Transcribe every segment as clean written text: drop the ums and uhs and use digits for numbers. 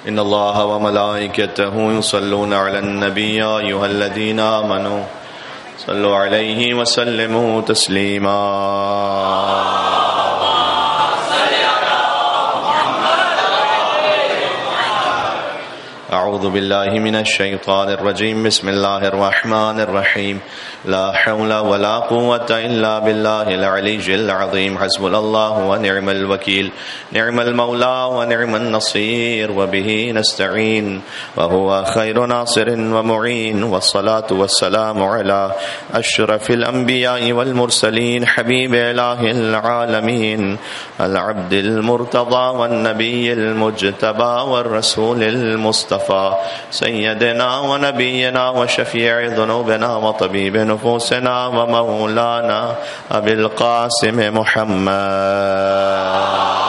إن الله وملائكته يصلون على النبي يا أيها الذين آمنوا صلوا عليه وسلموا تسليما أعوذ بالله من الشيطان الرجيم بسم الله الرحمن الرحيم لا حول ولا قوة إلا بالله العلي العظيم حسبنا الله ونعم الوكيل نعم المولى ونعم النصير وبه نستعين وهو خير ناصر ومعين والصلاة والسلام على أشرف الأنبياء والمرسلين حبيب إله العالمين العبد المرتضى والنبي المجتبى والرسول المصطفى سيدنا ونبينا وشفيع ذنوبنا وطبيب نفوسنا ومولانا أبي القاسم محمد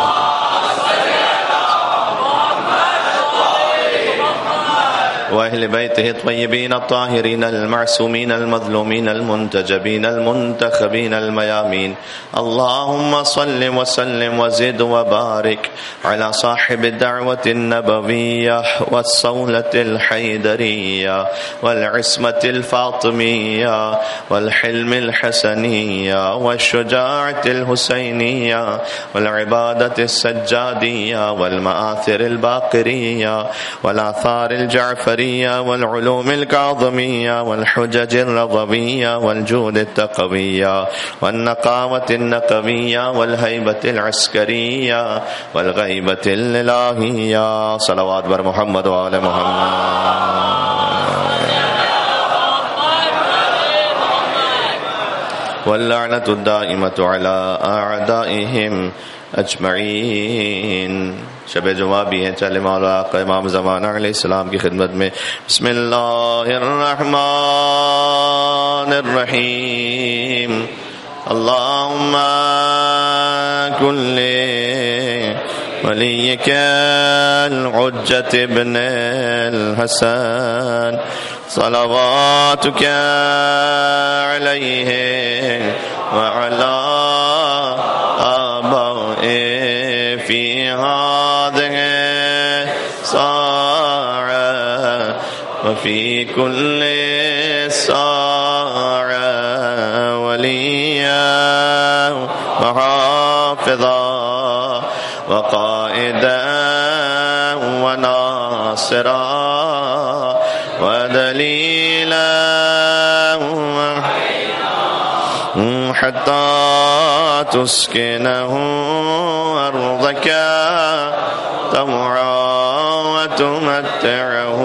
وأهل بيته الطيبين الطاهرين المعصومين المظلومين المنتجبين المنتخبين الميامين اللهم صل وسلم وزد وبارك على صاحب الدعوة النبوية والصولة الحيدرية والعصمة الفاطمية والحلم الحسنية والشجاعة الحسينية والعبادة السجادية والمآثر الباقرية والآثار الجعفرية والعلوم الكاظمية والحجج الرضوية والجود التقوية والنقاوة النقوية والهيبة العسكرية والغيبة الإلهية صلوات بر محمد وآل محمد واللعنة الدائمة على أعدائهم اجمعین. شب جمعہ بھی ہیں، چلے مولا آقا امام زمانہ علیہ السلام کی خدمت میں بسم اللہ الرحمن الرحیم. اللہم کل ولیک الحجۃ ابن الحسن صلواتک علیہ وعلی في هذه الساعة وفي كل ساعة وليا وحافظا وقائدا وناصرا ودليلا حتى تسكنه أرضك طوعا وتمتعه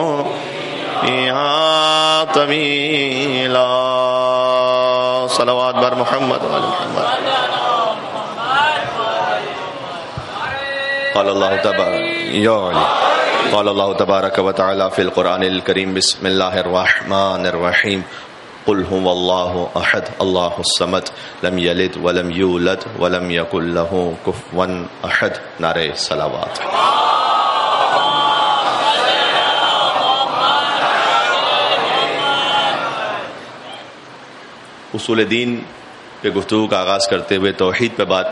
فيها طويلا. صلوات بر محمد وآل محمد. قال الله تبارك وتعالى في القرآن الكريم بسم الله الرحمن الرحيم قل هو الله احد الله الصمد لم يلد ولم يولد ولم يكن له كفوا احد. نعرہ صلوات. اصول دین پہ گفتگو کا آغاز کرتے ہوئے توحید پہ بات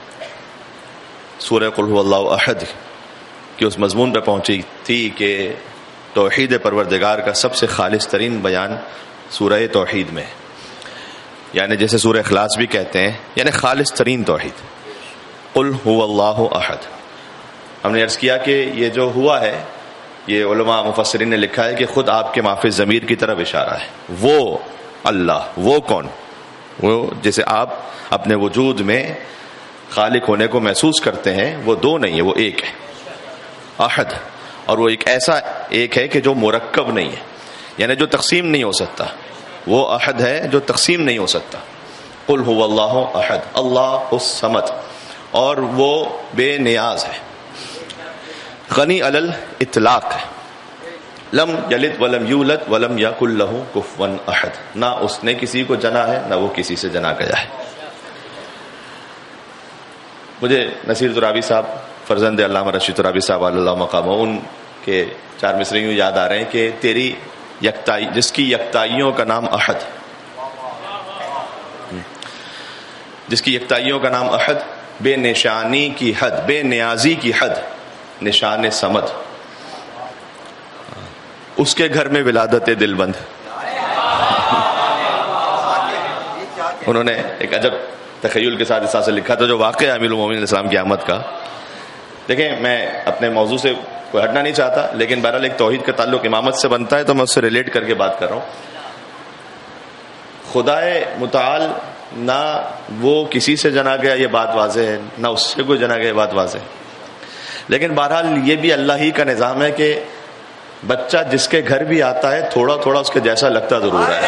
سورہ قل هو اللہ احد کہ اس مضمون پہ پہنچی تھی کہ توحید پروردگار کا سب سے خالص ترین بیان سورہ توحید میں، یعنی جیسے سورہ اخلاص بھی کہتے ہیں، یعنی خالص ترین توحید. قل هو اللہ احد. ہم نے عرض کیا کہ یہ جو ہوا ہے یہ علماء مفسرین نے لکھا ہے کہ خود آپ کے مافی ضمیر کی طرف اشارہ ہے. وہ اللہ، وہ کون؟ وہ جیسے آپ اپنے وجود میں خالق ہونے کو محسوس کرتے ہیں، وہ دو نہیں ہے، وہ ایک ہے، احد. اور وہ ایک ایسا ایک ہے کہ جو مرکب نہیں ہے، یعنی جو تقسیم نہیں ہو سکتا. وہ احد ہے جو تقسیم نہیں ہو سکتا. قل هو اللہ احد اللہ الصمد. اور وہ بے نیاز ہے، غنی علی الاطلاق ہے. لم یلد ولم یولد ولم یکن لہ کفوا احد. نہ اس نے کسی کو جنا ہے نہ وہ کسی سے جنا گیا ہے. مجھے نصیر ترابی صاحب فرزند علامہ رشید ترابی صاحب اللہ مقامہ، ان کے 4 مصرے یوں یاد آ رہے ہیں کہ تیری یکتائی، جس کی یکتائیوں کا نام احد، جس کی یکتائیوں کا نام احد، بے نشانی کی حد، بے نیازی کی حد، نشان صمد، اس کے گھر میں ولادت دل بند. انہوں نے ایک عجب تخیل کے ساتھ اس طرح سے لکھا تھا جو واقعہ امیر المومنین علیہ السلام کی آمد کا. دیکھیں میں اپنے موضوع سے کوئی ہٹنا نہیں چاہتا، لیکن بہرحال ایک توحید کا تعلق امامت سے بنتا ہے تو میں اس سے ریلیٹ کر کے بات کر رہا ہوں. خدائے متعال نہ وہ کسی سے جنا گیا یہ بات واضح ہے، نہ اس سے کوئی جنا گیا یہ بات واضح ہے، لیکن بہرحال یہ بھی اللہ ہی کا نظام ہے کہ بچہ جس کے گھر بھی آتا ہے تھوڑا تھوڑا اس کے جیسا لگتا ضرور ہے.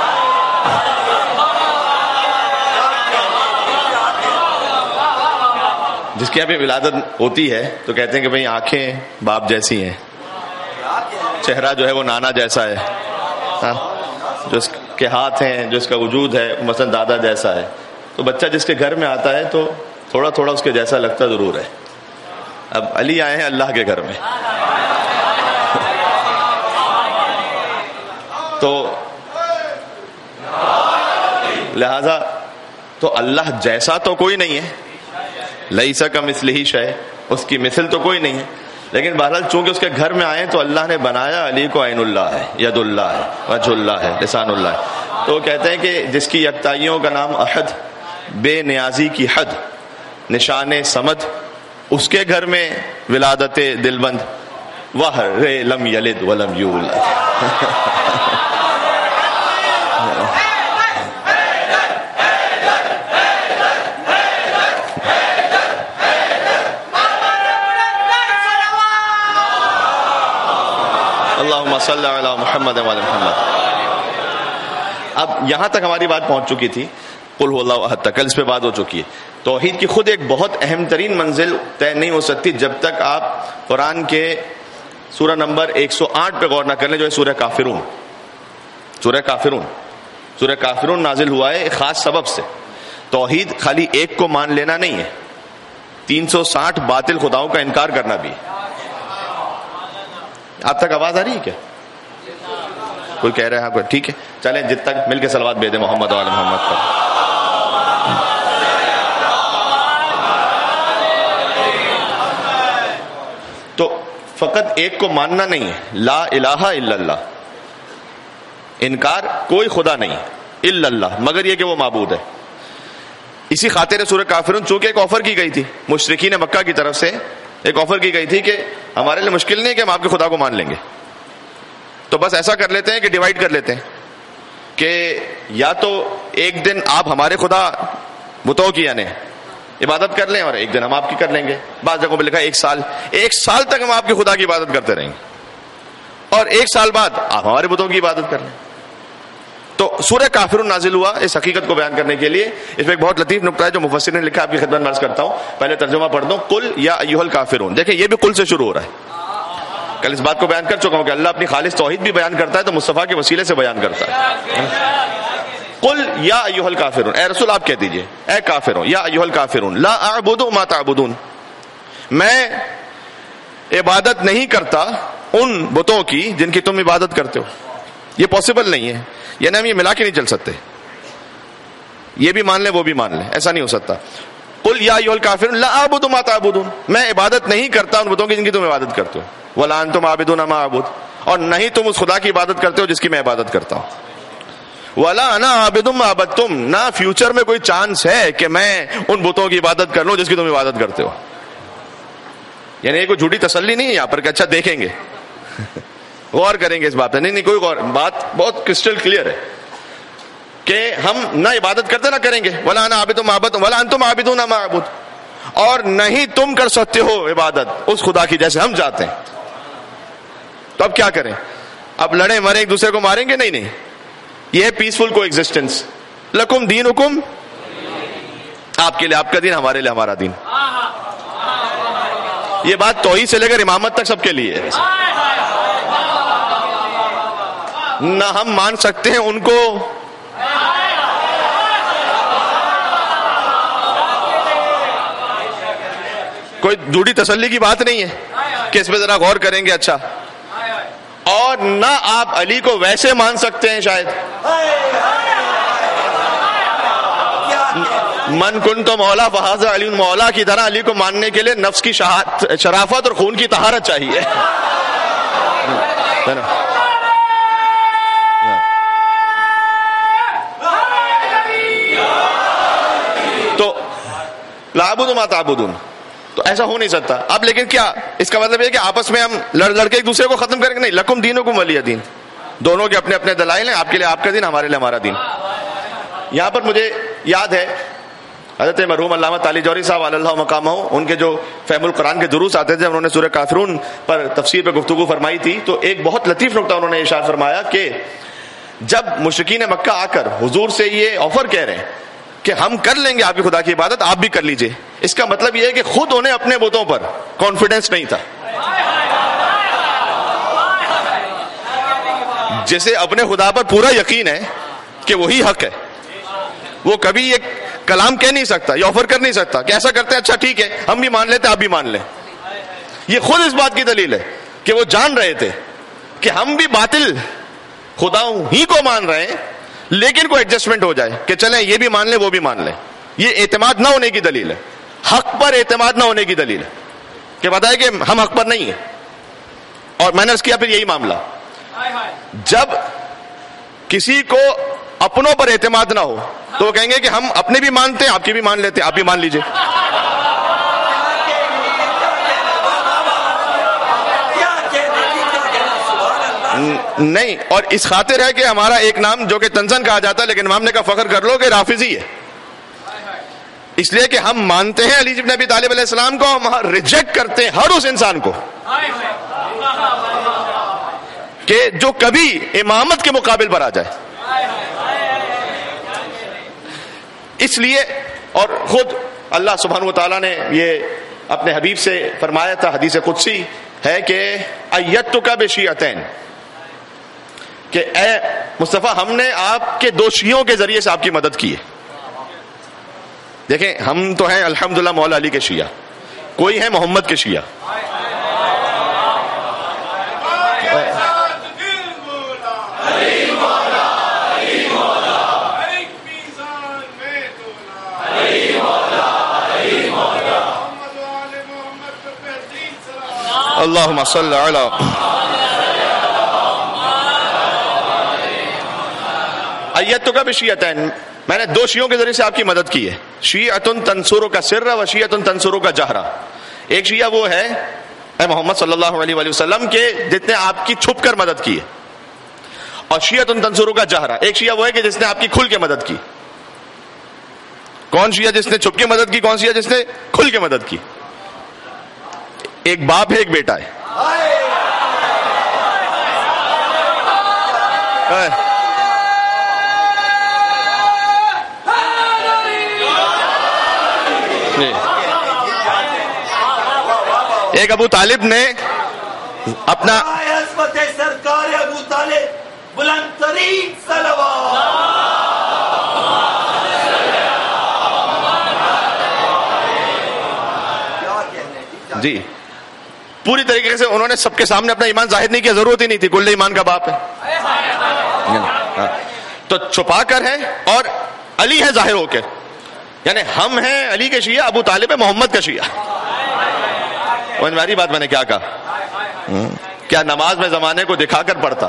جس کی ابھی ولادت ہوتی ہے تو کہتے ہیں کہ بھئی آنکھیں باپ جیسی ہیں، چہرہ جو ہے وہ نانا جیسا ہے، جو اس کے ہاتھ ہیں، جو اس کا وجود ہے مثلا دادا جیسا ہے. تو بچہ جس کے گھر میں آتا ہے تو تھوڑا تھوڑا اس کے جیسا لگتا ضرور ہے. اب علی آئے ہیں اللہ کے گھر میں، تو لہذا تو اللہ جیسا تو کوئی نہیں ہے، لیس کمثلہ شیء، اس کی مثل تو کوئی نہیں ہے، لیکن بہرحال چونکہ اس کے گھر میں آئے تو اللہ نے بنایا علی کو عین اللہ ہے، ید اللہ ہے، وجہ اللہ ہے، لسان اللہ ہے. تو کہتے ہیں کہ جس کی یکتائیوں کا نام احد، بے نیازی کی حد، نشان صمد، اس کے گھر میں ولادت دل بند، وَهْ لم یلد ولم یولد. اللہم صلی علی محمد وعلی محمد. اب یہاں تک ہماری بات پہنچ چکی تھی قل هو اللہ احد تک، کل اس پہ بات ہو چکی ہے. توحید کی خود ایک بہت اہم ترین منزل طے نہیں ہو سکتی جب تک آپ قرآن کے سورہ نمبر 108 پہ غور نہ کر لیں، جو ہے سورہ کافرون. سورہ کافرون، سورہ کافرون نازل ہوا ہے ایک خاص سبب سے. توحید خالی ایک کو مان لینا نہیں ہے، 360 باطل خداؤں کا انکار کرنا بھی. آپ تک آواز آ رہی ہے کیا؟ کوئی کہہ رہا ہے کوئی؟ ٹھیک ہے چلیں جب تک مل کے صلوات بھیج دیں محمد وعلی محمد پر. تو فقط ایک کو ماننا نہیں ہے، لا الہ الا اللہ، انکار کوئی خدا نہیں الا اللہ مگر یہ کہ وہ معبود ہے. اسی خاطر سورہ کافرون چونکہ ایک آفر کی گئی تھی مشرکین مکہ کی طرف سے، ایک آفر کی گئی تھی کہ ہمارے لیے مشکل نہیں ہے کہ ہم آپ کے خدا کو مان لیں گے، تو بس ایسا کر لیتے ہیں کہ ڈیوائیڈ کر لیتے ہیں کہ یا تو ایک دن آپ ہمارے خدا بتوں کی یعنی عبادت کر لیں اور ایک دن ہم آپ کی کر لیں گے. بعض جگہوں پہ لکھا ہے ایک سال تک ہم آپ کے خدا کی عبادت کرتے رہیں گے اور ایک سال بعد آپ ہمارے بتوں کی عبادت کر لیں. تو سورہ کافرون نازل ہوا اس حقیقت کو بیان کرنے کے لیے. اس میں ایک بہت لطیف نقطہ ہے جو مفسر نے لکھا، آپ کی خدمت میں عرض کرتا ہوں. پہلے ترجمہ پڑھ دوں، قل یا ایھا الکافرون. دیکھیں یہ بھی قل سے شروع ہو رہا ہے. کل اس بات کو بیان کر چکا ہوں کہ اللہ اپنی خالص توحید بھی بیان کرتا ہے تو مصطفیٰ کے وسیلے سے بیان کرتا ہے. قل یا ایھا الکافرون، اے رسول آپ کہہ دیجئے اے کافرون، یا ایھا الکافرون لا اعبد ما تعبدون، میں عبادت نہیں کرتا ان بتوں کی جن کی تم عبادت کرتے ہو. یہ پاسبل نہیں ہے، یعنی ہم یہ ملا کے نہیں چل سکتے، یہ بھی مان لیں وہ بھی مان لیں، ایسا نہیں ہو سکتا. قل یا ایھا الکافرون لا اعبد ما تعبدون، میں عبادت نہیں کرتا ان بتوں کی جن کی تم عبادت کرتے ہو. ولا انتم عابدون ما اعبد، اور نہیں تم اس خدا کی عبادت کرتے ہو جس کی میں عبادت کرتا ہوں. ولا انا عابد ما عبدتم، نہ فیوچر میں کوئی چانس ہے کہ میں ان بتوں کی عبادت کر لوں جس کی تم عبادت کرتے ہو. یعنی یہ کوئی جھوٹی تسلی نہیں ہے یہاں پر کہ اچھا دیکھیں گے غور کریں گے اس بات پہ. نہیں کوئی غور، بات بہت کرسٹل کلیئر ہے کہ ہم نہ عبادت کرتے نہ کریں گے. ولا انا عابد ما عبدتم ولا انتم عابدون ما اعبد، اور نہیں تم کر سکتے ہو عبادت اس خدا کی جیسے ہم چاہتے ہیں. تو اب کیا کریں؟ اب لڑیں مریں ایک دوسرے کو ماریں گے؟ نہیں، یہ ہے پیسفل کو ایگزسٹنس. لکم دینکم، آپ کے لیے آپ کا دین، ہمارے لیے ہمارا دین. یہ بات توحید سے لے کر امامت تک سب کے لیے ہے. نہ ہم مان سکتے ہیں ان کو کوئی جھوٹی تسلی کی بات نہیں ہے کہ اس پہ ذرا غور کریں گے. اچھا، اور نہ آپ علی کو ویسے مان سکتے ہیں شاید من کنت مولا فہذا علی مولا کی طرح علی کو ماننے کے لیے نفس کی شرافت اور خون کی طہارت چاہیے. تو لا اعبد ما تعبدون، تو ایسا ہو نہیں سکتا. اب لیکن کیا اس کا مطلب یہ کہ آپس میں ہم لڑ کے ایک دوسرے کو ختم کریں گے؟ نہیں، لکم دینکم ولی دین. دونوں کے اپنے اپنے دلائل ہیں، آپ کے لیے آپ کا دین، ہمارے لیے ہمارا دین. یہاں پر مجھے یاد ہے حضرت مرحوم علامہ طالی جوہری صاحب علی اللہ مقامہ، ان کے جو فہم القرآن کے دروس آتے تھے، انہوں نے سورہ کافرون پر تفسیر پہ گفتگو فرمائی تھی. تو ایک بہت لطیف نقطہ انہوں نے ارشاد فرمایا کہ جب مشرکین مکہ آ کر حضور سے یہ آفر کہہ رہے ہیں کہ ہم کر لیں گے آپ کی خدا کی عبادت، آپ بھی کر لیجئے، اس کا مطلب یہ ہے کہ خود انہیں اپنے بتوں پر کانفیڈنس نہیں تھا. جسے اپنے خدا پر پورا یقین ہے کہ وہی حق ہے، وہ کبھی یہ کلام کہہ نہیں سکتا، یہ آفر کر نہیں سکتا کہ ایسا کرتے ہیں اچھا ٹھیک ہے ہم بھی مان لیتے آپ بھی مان لیں. یہ خود اس بات کی دلیل ہے کہ وہ جان رہے تھے کہ ہم بھی باطل خداؤں ہی کو مان رہے ہیں، لیکن کوئی ایڈجسٹمنٹ ہو جائے کہ چلیں یہ بھی مان لیں وہ بھی مان لیں. یہ اعتماد نہ ہونے کی دلیل ہے، حق پر اعتماد نہ ہونے کی دلیل ہے کہ بتائے کہ ہم حق پر نہیں ہیں. اور میں نے اس کیا پھر یہی معاملہ، جب کسی کو اپنوں پر اعتماد نہ ہو تو وہ کہیں گے کہ ہم اپنے بھی مانتے ہیں آپ کی بھی مان لیتے ہیں، آپ بھی مان لیجئے. نہیں، اور اس خاطر ہے کہ ہمارا ایک نام جو کہ تنزن کہا جاتا ہے، لیکن امام نے کہا فخر کر لو کہ رافضی ہے، اس لیے کہ ہم مانتے ہیں علی بن ابی طالب علیہ السلام کو، ہم ریجیکٹ کرتے ہیں ہر اس انسان کو کہ جو کبھی امامت کے مقابل پر آ جائے. اس لیے اور خود اللہ سبحانہ و تعالیٰ نے یہ اپنے حبیب سے فرمایا تھا، حدیث قدسی ہے کہ ایتک بشیعتین، کہ اے مصطفیٰ ہم نے آپ کے دو شیعوں کے ذریعے سے آپ کی مدد کی ہے. دیکھیں ہم تو ہیں الحمدللہ مولا علی کے شیعہ، کوئی ہے محمد کے شیعہ. اللہم صلی علی ایتک بشیعتین، میں نے دو شیعوں کے ذریعے سے آپ کی مدد کی ہے. شیعۃ تنصرک سرا و شیعۃ تنصرک جہرا. ایک شیعہ وہ ہے اے محمد صلی اللہ علیہ وآلہ وسلم کے جس نے آپ کی چھپ کر مدد کی ہے، اور شیعۃ تنصرک جہرا ایک شیعہ وہ ہے کہ جس نے آپ کی کھل کے مدد کی. کون شیعہ جس نے چھپ کے مدد کی، کون شیعہ جس نے کھل کے مدد کی؟ ایک باپ ہے ایک بیٹا ہے. ایک ابو طالب نے اپنا سرکار ابو طالب بلند ترین صلوات جی پوری طریقے سے انہوں نے سب کے سامنے اپنا ایمان ظاہر نہیں کیا، ضرورت ہی نہیں تھی، کل ایمان کا باپ ہے. تو چھپا کر ہے اور علی ہے ظاہر ہو کے، یعنی ہم ہیں علی کے شیعہ، ابو طالب ہے محمد کا شیعہ. اور میری بات میں نے کیا کہا، کیا نماز میں زمانے کو دکھا کر پڑھتا،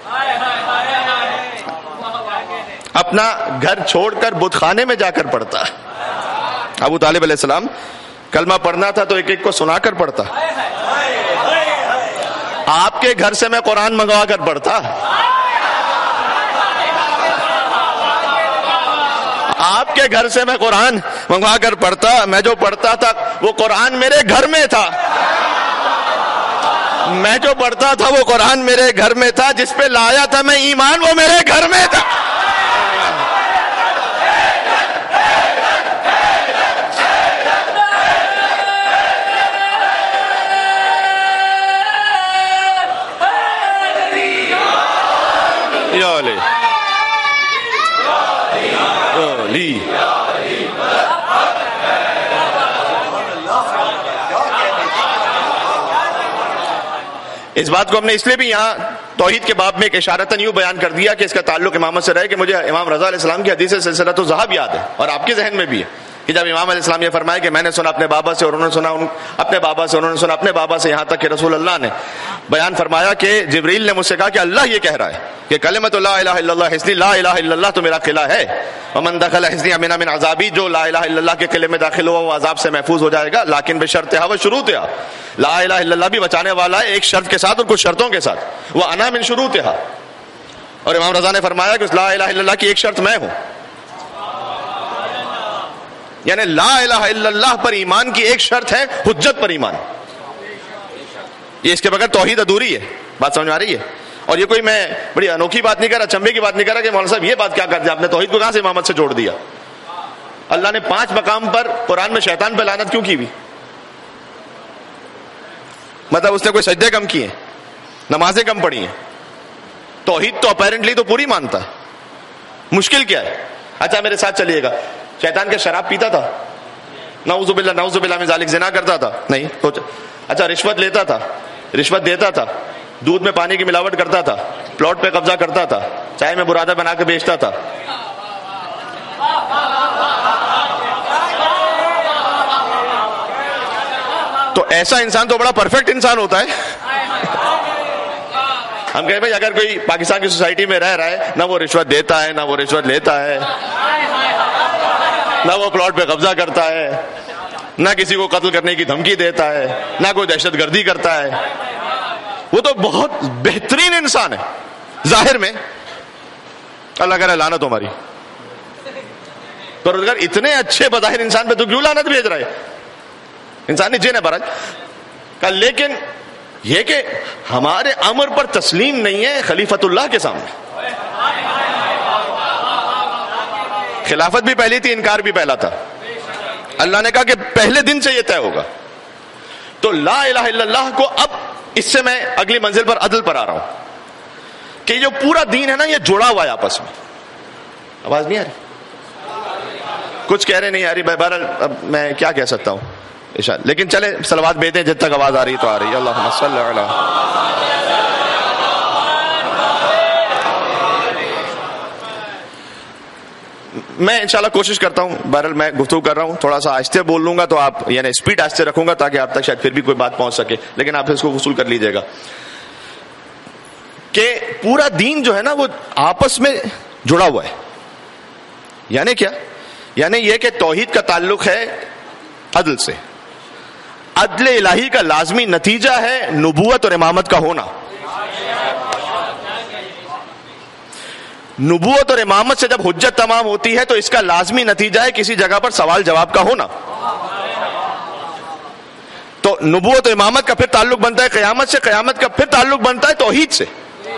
اپنا گھر چھوڑ کر بت خانے میں جا کر پڑھتا. ابو طالب علیہ السلام کلمہ پڑھنا تھا تو ایک ایک کو سنا کر پڑھتا. آپ کے گھر سے میں قرآن منگوا کر پڑھتا، آپ کے گھر سے میں قرآن منگوا کر پڑھتا. میں جو پڑھتا تھا وہ قرآن میرے گھر میں تھا، میں جو پڑھتا تھا وہ قرآن میرے گھر میں تھا، جس پہ لایا تھا میں ایمان وہ میرے گھر میں تھا. یا علی اس بات کو ہم نے اس لیے بھی یہاں توحید کے باب میں ایک اشارتاً یوں بیان کر دیا کہ اس کا تعلق امامت سے رہے کہ مجھے امام رضا علیہ السلام کی حدیث سلسلۃ الذہب یاد ہے، اور آپ کے ذہن میں بھی ہے کہ جب امام علیہ السلام یہ فرمائے کہ میں نے سنا اپنے بابا سے اور انہوں نے سنا اپنے بابا سے، انہوں نے سنا اپنے بابا سے، یہاں تک کہ رسول اللہ نے بیان فرمایا کہ جبریل نے مجھ سے کہا کہ اللہ یہ کہہ رہا ہے کہ کلمۃ لا الہ الا اللہ حصنی، لا الہ الا اللہ تو میرا قلعہ ہے، ومن دخل حصنی امن من عذابی، جو لا الہ الا اللہ کے قلعے میں داخل ہوا وہ عذاب سے محفوظ ہو جائے گا، لیکن بشرطھا و شروطھا، لا الہ الا اللہ بھی بچانے والا ہے ایک شرط کے ساتھ اور کچھ شرطوں کے ساتھ، وہ انا من شروطھا، اور امام رضا نے فرمایا کہ اس لا الہ الا اللہ کی ایک شرط میں ہوں، یعنی لا الہ الا اللہ پر ایمان کی ایک شرط ہے حجت پر ایمان، یہ اس کے بغیر توحید ادھوری ہے. بات سمجھ میں آ رہی ہے؟ اور یہ کوئی میں بڑی انوکھی بات نہیں کر رہا، چمبے کی بات نہیں کر رہا کہ مولانا صاحب یہ بات کیا کر دیا آپ نے، توحید کو کہاں سے امامت سے جوڑ دیا؟ اللہ نے 5 مقام پر قرآن میں شیطان پہ لعنت کیوں کی ہوئی؟ مطلب اس نے کوئی سجدے کم کیے، نمازیں کم پڑھی ہیں، توحید تو اپیرنٹلی تو پوری مانتا ہے، مشکل کیا ہے؟ اچھا میرے ساتھ چلیے گا، شیطان کے شراب پیتا تھا؟ نعوذ باللہ من ذالک، زنا کرتا تھا؟ نہیں. اچھا رشوت لیتا تھا، رشوت دیتا تھا، دودھ میں پانی کی ملاوٹ کرتا تھا، پلاٹ پہ قبضہ کرتا تھا، چائے میں برادہ بنا کے بیچتا تھا، تو ایسا انسان تو بڑا پرفیکٹ انسان ہوتا ہے. ہم کہیں بھائی اگر کوئی پاکستان کی سوسائٹی میں رہ رہا ہے، نہ وہ رشوت دیتا ہے، نہ وہ رشوت لیتا ہے، نہ وہ پلاٹ پہ قبضہ کرتا ہے، نہ کسی کو قتل کرنے کی دھمکی دیتا ہے، نہ کوئی دہشت گردی کرتا ہے، وہ تو بہت بہترین انسان ہے ظاہر میں. اللہ کرے لعنت ہماری. پروردگار اتنے اچھے بظاہر انسان پہ تو کیوں لعنت بھیج رہا ہے؟ انسانی جن ہے برج کا. لیکن یہ کہ ہمارے امر پر تسلیم نہیں ہے خلیفۃ اللہ کے سامنے. خلافت بھی پہلی تھی، انکار بھی پہلا تھا. اللہ نے کہا کہ پہلے دن سے یہ طے ہوگا. تو لا الہ الا اللہ کو اب اس سے میں اگلی منزل پر عدل پر آ رہا ہوں کہ جو پورا دین ہے نا یہ جڑا ہوا ہے آپس میں. آواز نہیں آ رہی؟ کچھ کہہ رہے نہیں آ رہی. بہرحال اب میں کیا کہہ سکتا ہوں ارشاد. لیکن چلے صلوات بھیجیں جب تک آواز آ رہی تو آ رہی ہے. اللہم صلی علی. میں انشاءاللہ کوشش کرتا ہوں، بہرحال میں گفتگو کر رہا ہوں، تھوڑا سا آہستہ بول لوں گا تو آپ یعنی اسپیڈ آہستہ رکھوں گا تاکہ آپ تک شاید پھر بھی کوئی بات پہنچ سکے، لیکن آپ اس کو وصول کر لیجئے گا کہ پورا دین جو ہے نا وہ آپس میں جڑا ہوا ہے. یعنی کیا؟ یعنی یہ کہ توحید کا تعلق ہے عدل سے. عدل الہی کا لازمی نتیجہ ہے نبوت اور امامت کا ہونا. نبوت اور امامت سے جب حجت تمام ہوتی ہے تو اس کا لازمی نتیجہ ہے کسی جگہ پر سوال جواب کا ہونا. تو نبوت اور امامت کا پھر تعلق بنتا ہے قیامت سے، قیامت کا پھر تعلق بنتا ہے توحید سے.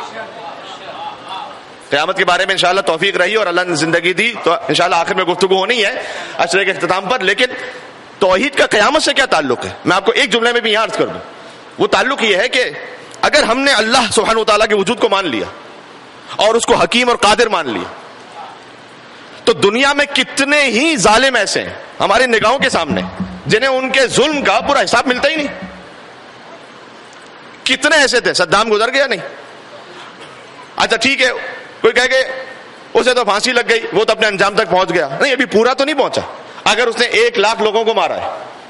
قیامت کے بارے میں انشاءاللہ توفیق رہی اور اللہ نے زندگی دی تو انشاءاللہ آخر میں گفتگو ہونی ہے عشرے کے اختتام پر. لیکن توحید کا قیامت سے کیا تعلق ہے میں آپ کو ایک جملے میں بھی یہاں عرض کر دوں. وہ تعلق یہ ہے کہ اگر ہم نے اللہ سبحانہ و تعالیٰ کے وجود کو مان لیا اور اس کو حکیم اور قادر مان لیا تو دنیا میں کتنے ہی ظالم ایسے ہیں ہماری نگاہوں کے سامنے جنہیں ان کے ظلم کا پورا حساب ملتا ہی نہیں. کتنے ایسے تھے؟ صدام گزر گیا نہیں؟ اچھا ٹھیک ہے کوئی کہے کہ اسے تو پھانسی لگ گئی، وہ تو اپنے انجام تک پہنچ گیا. نہیں ابھی پورا تو نہیں پہنچا. اگر اس نے 1 لاکھ لوگوں کو مارا ہے،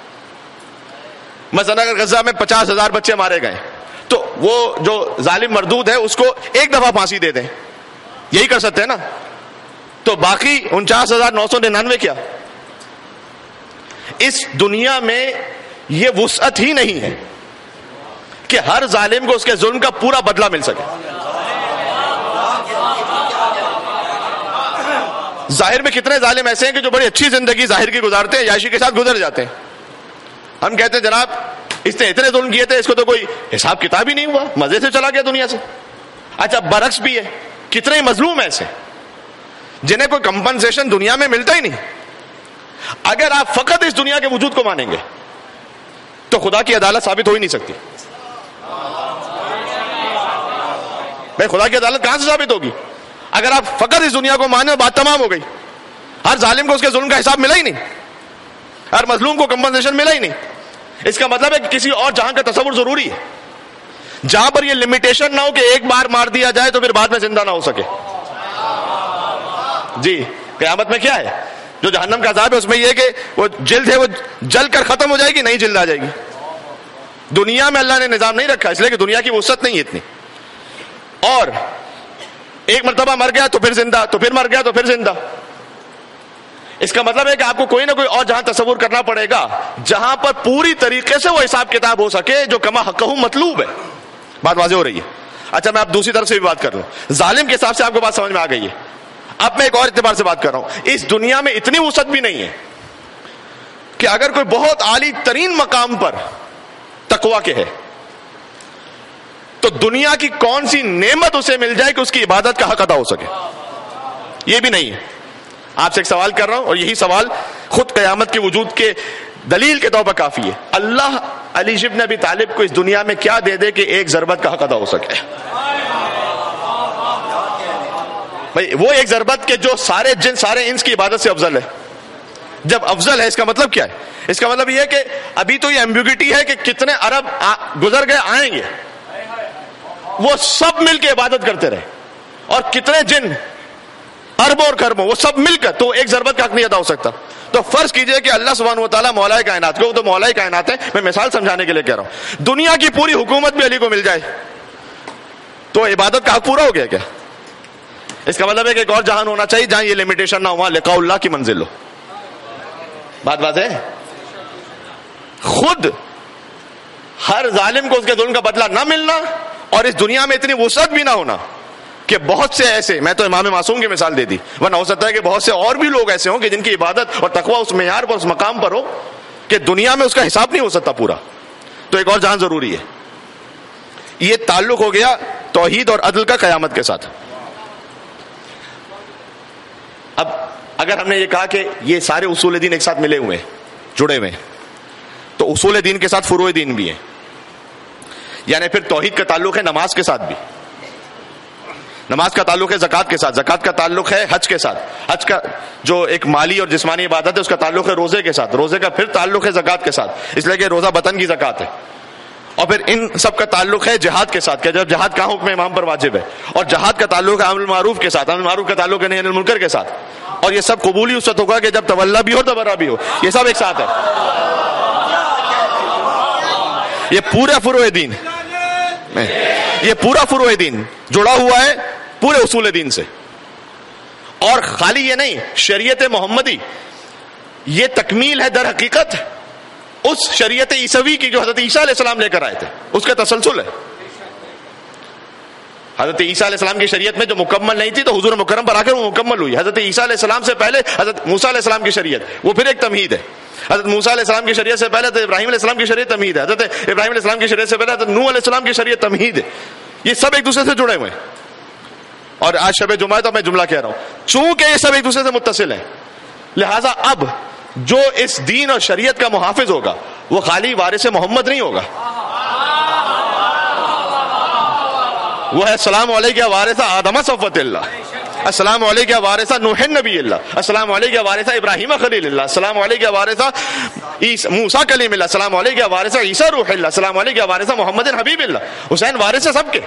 مثلا اگر غزہ میں 50,000 بچے مارے گئے تو وہ جو ظالم مردود ہے اس کو 1 دفعہ پھانسی دے دیں، یہی کر سکتے ہیں نا. تو باقی 49,999 کیا؟ اس دنیا میں یہ وسعت ہی نہیں ہے کہ ہر ظالم کو اس کے ظلم کا پورا بدلہ مل سکے. ظاہر میں کتنے ظالم ایسے ہیں کہ جو بڑی اچھی زندگی ظاہر کی گزارتے ہیں، عیاشی کے ساتھ گزر جاتے ہیں. ہم کہتے ہیں جناب اس نے اتنے ظلم کیے تھے، اس کو تو کوئی حساب کتاب ہی نہیں ہوا، مزے سے چلا گیا دنیا سے. اچھا برعکس بھی ہے، کتنے مظلوم ایسے جنہیں کوئی کمپنسیشن دنیا میں ملتا ہی نہیں. اگر آپ فقط اس دنیا کے وجود کو مانیں گے تو خدا کی عدالت ثابت ہو ہی نہیں سکتی. بھائی خدا کی عدالت کہاں سے ثابت ہوگی؟ اگر آپ فقط اس دنیا کو مانیں بات تمام ہو گئی. ہر ظالم کو اس کے ظلم کا حساب ملا ہی نہیں، ہر مظلوم کو کمپنسیشن ملا ہی نہیں. اس کا مطلب ہے کہ کسی اور جہاں کا تصور ضروری ہے. جہاں پر یہ لمیٹیشن نہ ہو کہ ایک بار مار دیا جائے تو پھر بعد میں زندہ نہ ہو سکے. جی قیامت میں کیا ہے, جو جہنم کا عذاب ہے اس میں یہ ہے کہ وہ جلد ہے وہ جل کر ختم ہو جائے گی, نئی جلد آ جائے گی. دنیا میں اللہ نے نظام نہیں رکھا, اس لیے کہ دنیا کی وسعت نہیں ہے اتنی. اور ایک مرتبہ مر گیا تو پھر زندہ, تو پھر مر گیا تو پھر زندہ. اس کا مطلب ہے کہ آپ کو کوئی نہ کوئی اور جہاں تصور کرنا پڑے گا جہاں پر پوری طریقے سے وہ حساب کتاب ہو سکے جو کما حقہ مطلوب ہے. بات واضح ہو رہی ہے. اچھا میں آپ دوسری طرف سے بھی بات کر لوں, ظالم کے حساب سے آپ کو بات سمجھ میں آ گئی ہے. اب میں ایک اور اعتبار سے بات کر رہا ہوں. اس دنیا میں اتنی وسعت بھی نہیں ہے کہ اگر کوئی بہت عالی ترین مقام پر تقوی کے ہے تو دنیا کی کون سی نعمت اسے مل جائے کہ اس کی عبادت کا حق ادا ہو سکے, یہ بھی نہیں ہے. آپ سے ایک سوال کر رہا ہوں اور یہی سوال خود قیامت کے وجود کے دلیل کے طور پر کافی ہے. اللہ علی بن ابی طالب کو اس دنیا میں کیا دے دے کہ ایک ضربت کا حق ادا ہو سکے؟ بھائی وہ ایک ضربت کے جو سارے جن سارے انس کی عبادت سے افضل ہے. جب افضل ہے اس کا مطلب کیا ہے؟ اس کا مطلب یہ ہے کہ ابھی تو یہ ایمبیگوٹی ہے کہ کتنے ارب گزر گئے آئیں گے, وہ سب مل کے عبادت کرتے رہے, اور کتنے جن اربوں اور کربوں وہ سب مل کر, تو ایک ضربت کا حق نہیں ادا ہو سکتا. تو فرض کیجئے کہ اللہ سبحانہ و تعالیٰ مولا کائنات کو, تو مولا کائنات ہے, میں مثال سمجھانے کے لیے کہہ رہا ہوں, دنیا کی پوری حکومت بھی علی کو مل جائے تو عبادت کا حق پورا ہو گیا کیا؟ اس کا مطلب ہے کہ ایک اور جہان ہونا چاہیے جہاں یہ لمیٹیشن نہ ہو, وہاں لقاء اللہ کی منزل ہو. بات واضح ہے. خود ہر ظالم کو اس کے ظلم کا بدلہ نہ ملنا, اور اس دنیا میں اتنی وسعت بھی نہ ہونا کہ بہت سے ایسے, میں تو امام معصوم کی مثال دے دی, ورنہ ہو سکتا ہے کہ بہت سے اور بھی لوگ ایسے ہوں کہ جن کی عبادت اور تقوی اس معیار پر, اس مقام پر ہو کہ دنیا میں اس کا حساب نہیں ہو سکتا پورا. تو ایک اور جہان ضروری ہے. یہ تعلق ہو گیا توحید اور عدل کا قیامت کے ساتھ. اب اگر ہم نے یہ کہا کہ یہ سارے اصول دین ایک ساتھ ملے ہوئے جڑے ہوئے, تو اصول دین کے ساتھ فروع دین بھی ہیں. یعنی پھر توحید کا تعلق ہے نماز کے ساتھ بھی, نماز کا تعلق ہے زکوٰۃ کے ساتھ, زکوٰۃ کا تعلق ہے حج کے ساتھ, حج کا جو ایک مالی اور جسمانی عبادت ہے اس کا تعلق ہے روزے کے ساتھ, روزے کا پھر تعلق ہے زکوٰۃ کے ساتھ, اس لیے کہ روزہ بدن کی زکوٰۃ ہے. اور پھر ان سب کا تعلق ہے جہاد کے ساتھ, کہ جب جہاد کا حکم امام پر واجب ہے, اور جہاد کا تعلق ہے امر بالمعروف کے ساتھ, امر بالمعروف کا تعلق ہے نہی عن المنکر کے ساتھ. اور یہ سب قبولی اس وقت ہوگا کہ جب تولا بھی ہو تبرہ بھی ہو, یہ سب ایک ساتھ ہے. یہ پورا فروع دین, یہ پورا فروع دین جڑا ہوا ہے پورے اصول دین سے. اور خالی یہ نہیں, شریعت محمدی یہ تکمیل ہے در حقیقت اس شریعت عیسوی کی جو حضرت عیسیٰ علیہ السلام لے کر آئے تھے, اس کا تسلسل ہے. حضرت عیسیٰ علیہ السلام کی شریعت میں جو مکمل نہیں تھی تو حضور مکرم پر آ کر وہ مکمل ہوئی. حضرت عیسیٰ علیہ السلام سے پہلے حضرت موسیٰ علیہ السلام کی شریعت, وہ پھر ایک تمہید ہے. حضرت موسیٰ علیہ السلام کی شریعت سے پہلے حضرت ابراہیم علیہ السلام کی شریعت تمہید ہے. حضرت ابراہیم علیہ السلام کی شریعت سے پہلے حضرت نوح علیہ السلام کی شریعت تمہید ہے. یہ سب ایک دوسرے سے جڑے ہوئے ہیں. اور آج شب جمعہ تو میں جملہ کہہ رہا ہوں, چونکہ یہ سب ایک دوسرے سے متصل ہیں, لہٰذا اب جو اس دین اور شریعت کا محافظ ہوگا وہ خالی وارث محمد نہیں ہوگا, وہ ہے السلام علیکم وارث آدم صفوت اللہ, السلام علیکم وارث نوح نبی اللہ, السلام علیکم وارث ابراہیم خلیل اللہ, السلام علیکم وارث موسیٰ کلیم اللہ, السلام علیکم وارث عیسیٰ روح اللہ, السلام علیکم وارث محمد حبیب اللہ. حسین وارث ہے سب کے.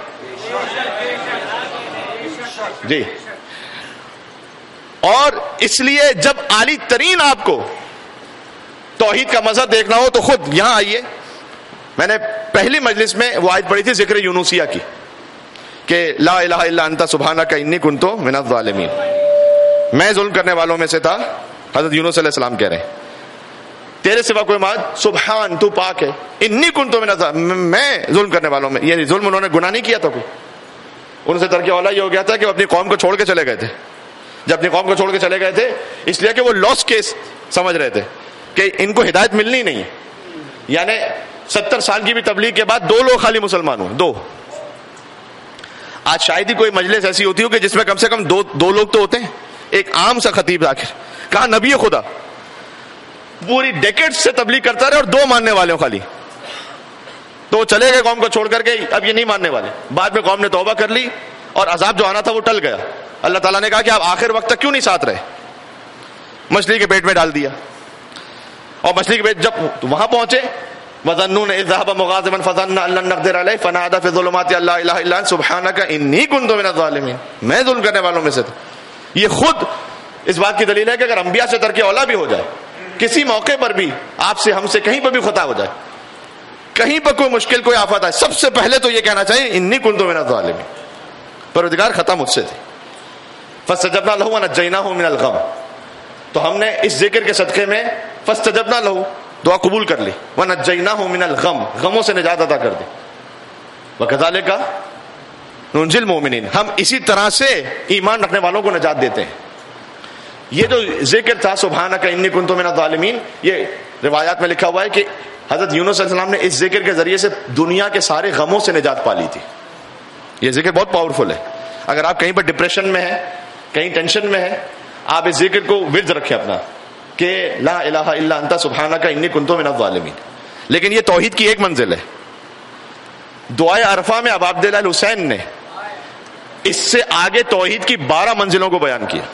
جی, اور اس لیے جب عالی ترین آپ کو توحید کا مظہر دیکھنا ہو تو خود یہاں آئیے. میں نے پہلی مجلس میں وہ آیت پڑھی تھی ذکر یونسیہ کی کہ لا الہ الا انت سبحانک انی کنت من الظالمین, میں ظلم کرنے والوں میں سے تھا. حضرت یونس علیہ السلام کہہ رہے ہیں تیرے سوا کوئی معبود, سبحان تو پاک ہے, انی کنت من الظالمین, میں ظلم کرنے والوں میں. یعنی ظلم انہوں نے گناہ نہیں کیا تھا کوئی, ان سے ترک اولا یہ ہو گیا تھا کہ وہ اپنی قوم کو چھوڑ کے چلے گئے تھے. جب اپنی قوم کو چھوڑ کے چلے گئے تھے اس لیے کہ وہ لاس کیس سمجھ رہے تھے کہ ان کو ہدایت ملنی نہیں ہے. یعنی 70 سال کی بھی تبلیغ کے بعد 2 لوگ خالی مسلمان ہوں, 2. آج شاید ہی کوئی مجلس ایسی ہوتی ہو کہ جس میں کم سے کم دو لوگ تو ہوتے ہیں. ایک عام سا خطیب آخر کہا نبی خدا پوری ڈیکیڈ سے تبلیغ کرتا رہے اور 2 ماننے والے ہوں خالی, تو چلے گئے قوم کو چھوڑ کر کے, اب یہ نہیں ماننے والے. بعد میں قوم نے توبہ کر لی اور عذاب جو آنا تھا وہ ٹل گیا. اللہ تعالیٰ نے کہا کہ آپ آخر وقت تک کیوں نہیں ساتھ رہے, مچھلی کے پیٹ میں ڈال دیا. اور مچھلی کے پیٹ جب وہاں پہنچے, وَظَنُّونَ إِذْ ذَهَبَ مُغَاضِبًا فَظَنَّ أَن لَّن نَّقْدِرَ عَلَيْهِ فَنَادَىٰ فِي الظُّلُمَاتِ أَن لَّا إِلَٰهَ إِلَّا أَنتَ سُبْحَانَكَ إِنِّي كُنتُ مِنَ الظَّالِمِينَ. میں ظلم کرنے والوں میں سے تھا. یہ خود اس بات کی دلیل ہے کہ اگر انبیاء سے ترک اولا بھی ہو جائے, کسی موقع پر بھی آپ سے ہم سے کہیں پر بھی خطا ہو جائے, کہیں پر کوئی مشکل کوئی آفت آئے, سب سے پہلے تو یہ کہنا چاہیے انی کنت من الظالمین, پروردگار خطا مجھ سے تھی. فاستجبنا له ونجیناہ من الغم, تو ہم نے اس ذکر کے صدقے میں فاستجبنا له دعا قبول کر لی, ونجیناہ من الغم غموں سے نجات عطا کر دی. وکذالک ننجی المؤمنین, ہم اسی طرح سے ایمان رکھنے والوں کو نجات دیتے ہیں. یہ جو ذکر تھا سبحانک انی کنت من الظالمین, یہ روایات میں لکھا ہوا ہے کہ حضرت یونس علیہ السلام نے اس ذکر کے ذریعے سے دنیا کے سارے غموں سے نجات پا لی تھی. یہ ذکر بہت پاورفل ہے. اگر آپ کہیں پر ڈپریشن میں ہیں, کہیں ٹینشن میں ہیں, آپ اس ذکر کو ورد رکھیں اپنا کہ لا الہ الا انت سبحانک انی کنت من الظالمین. لیکن یہ توحید کی ایک منزل ہے. دعائے عرفہ میں اب عبداللہ الحسین نے اس سے آگے توحید کی 12 منزلوں کو بیان کیا.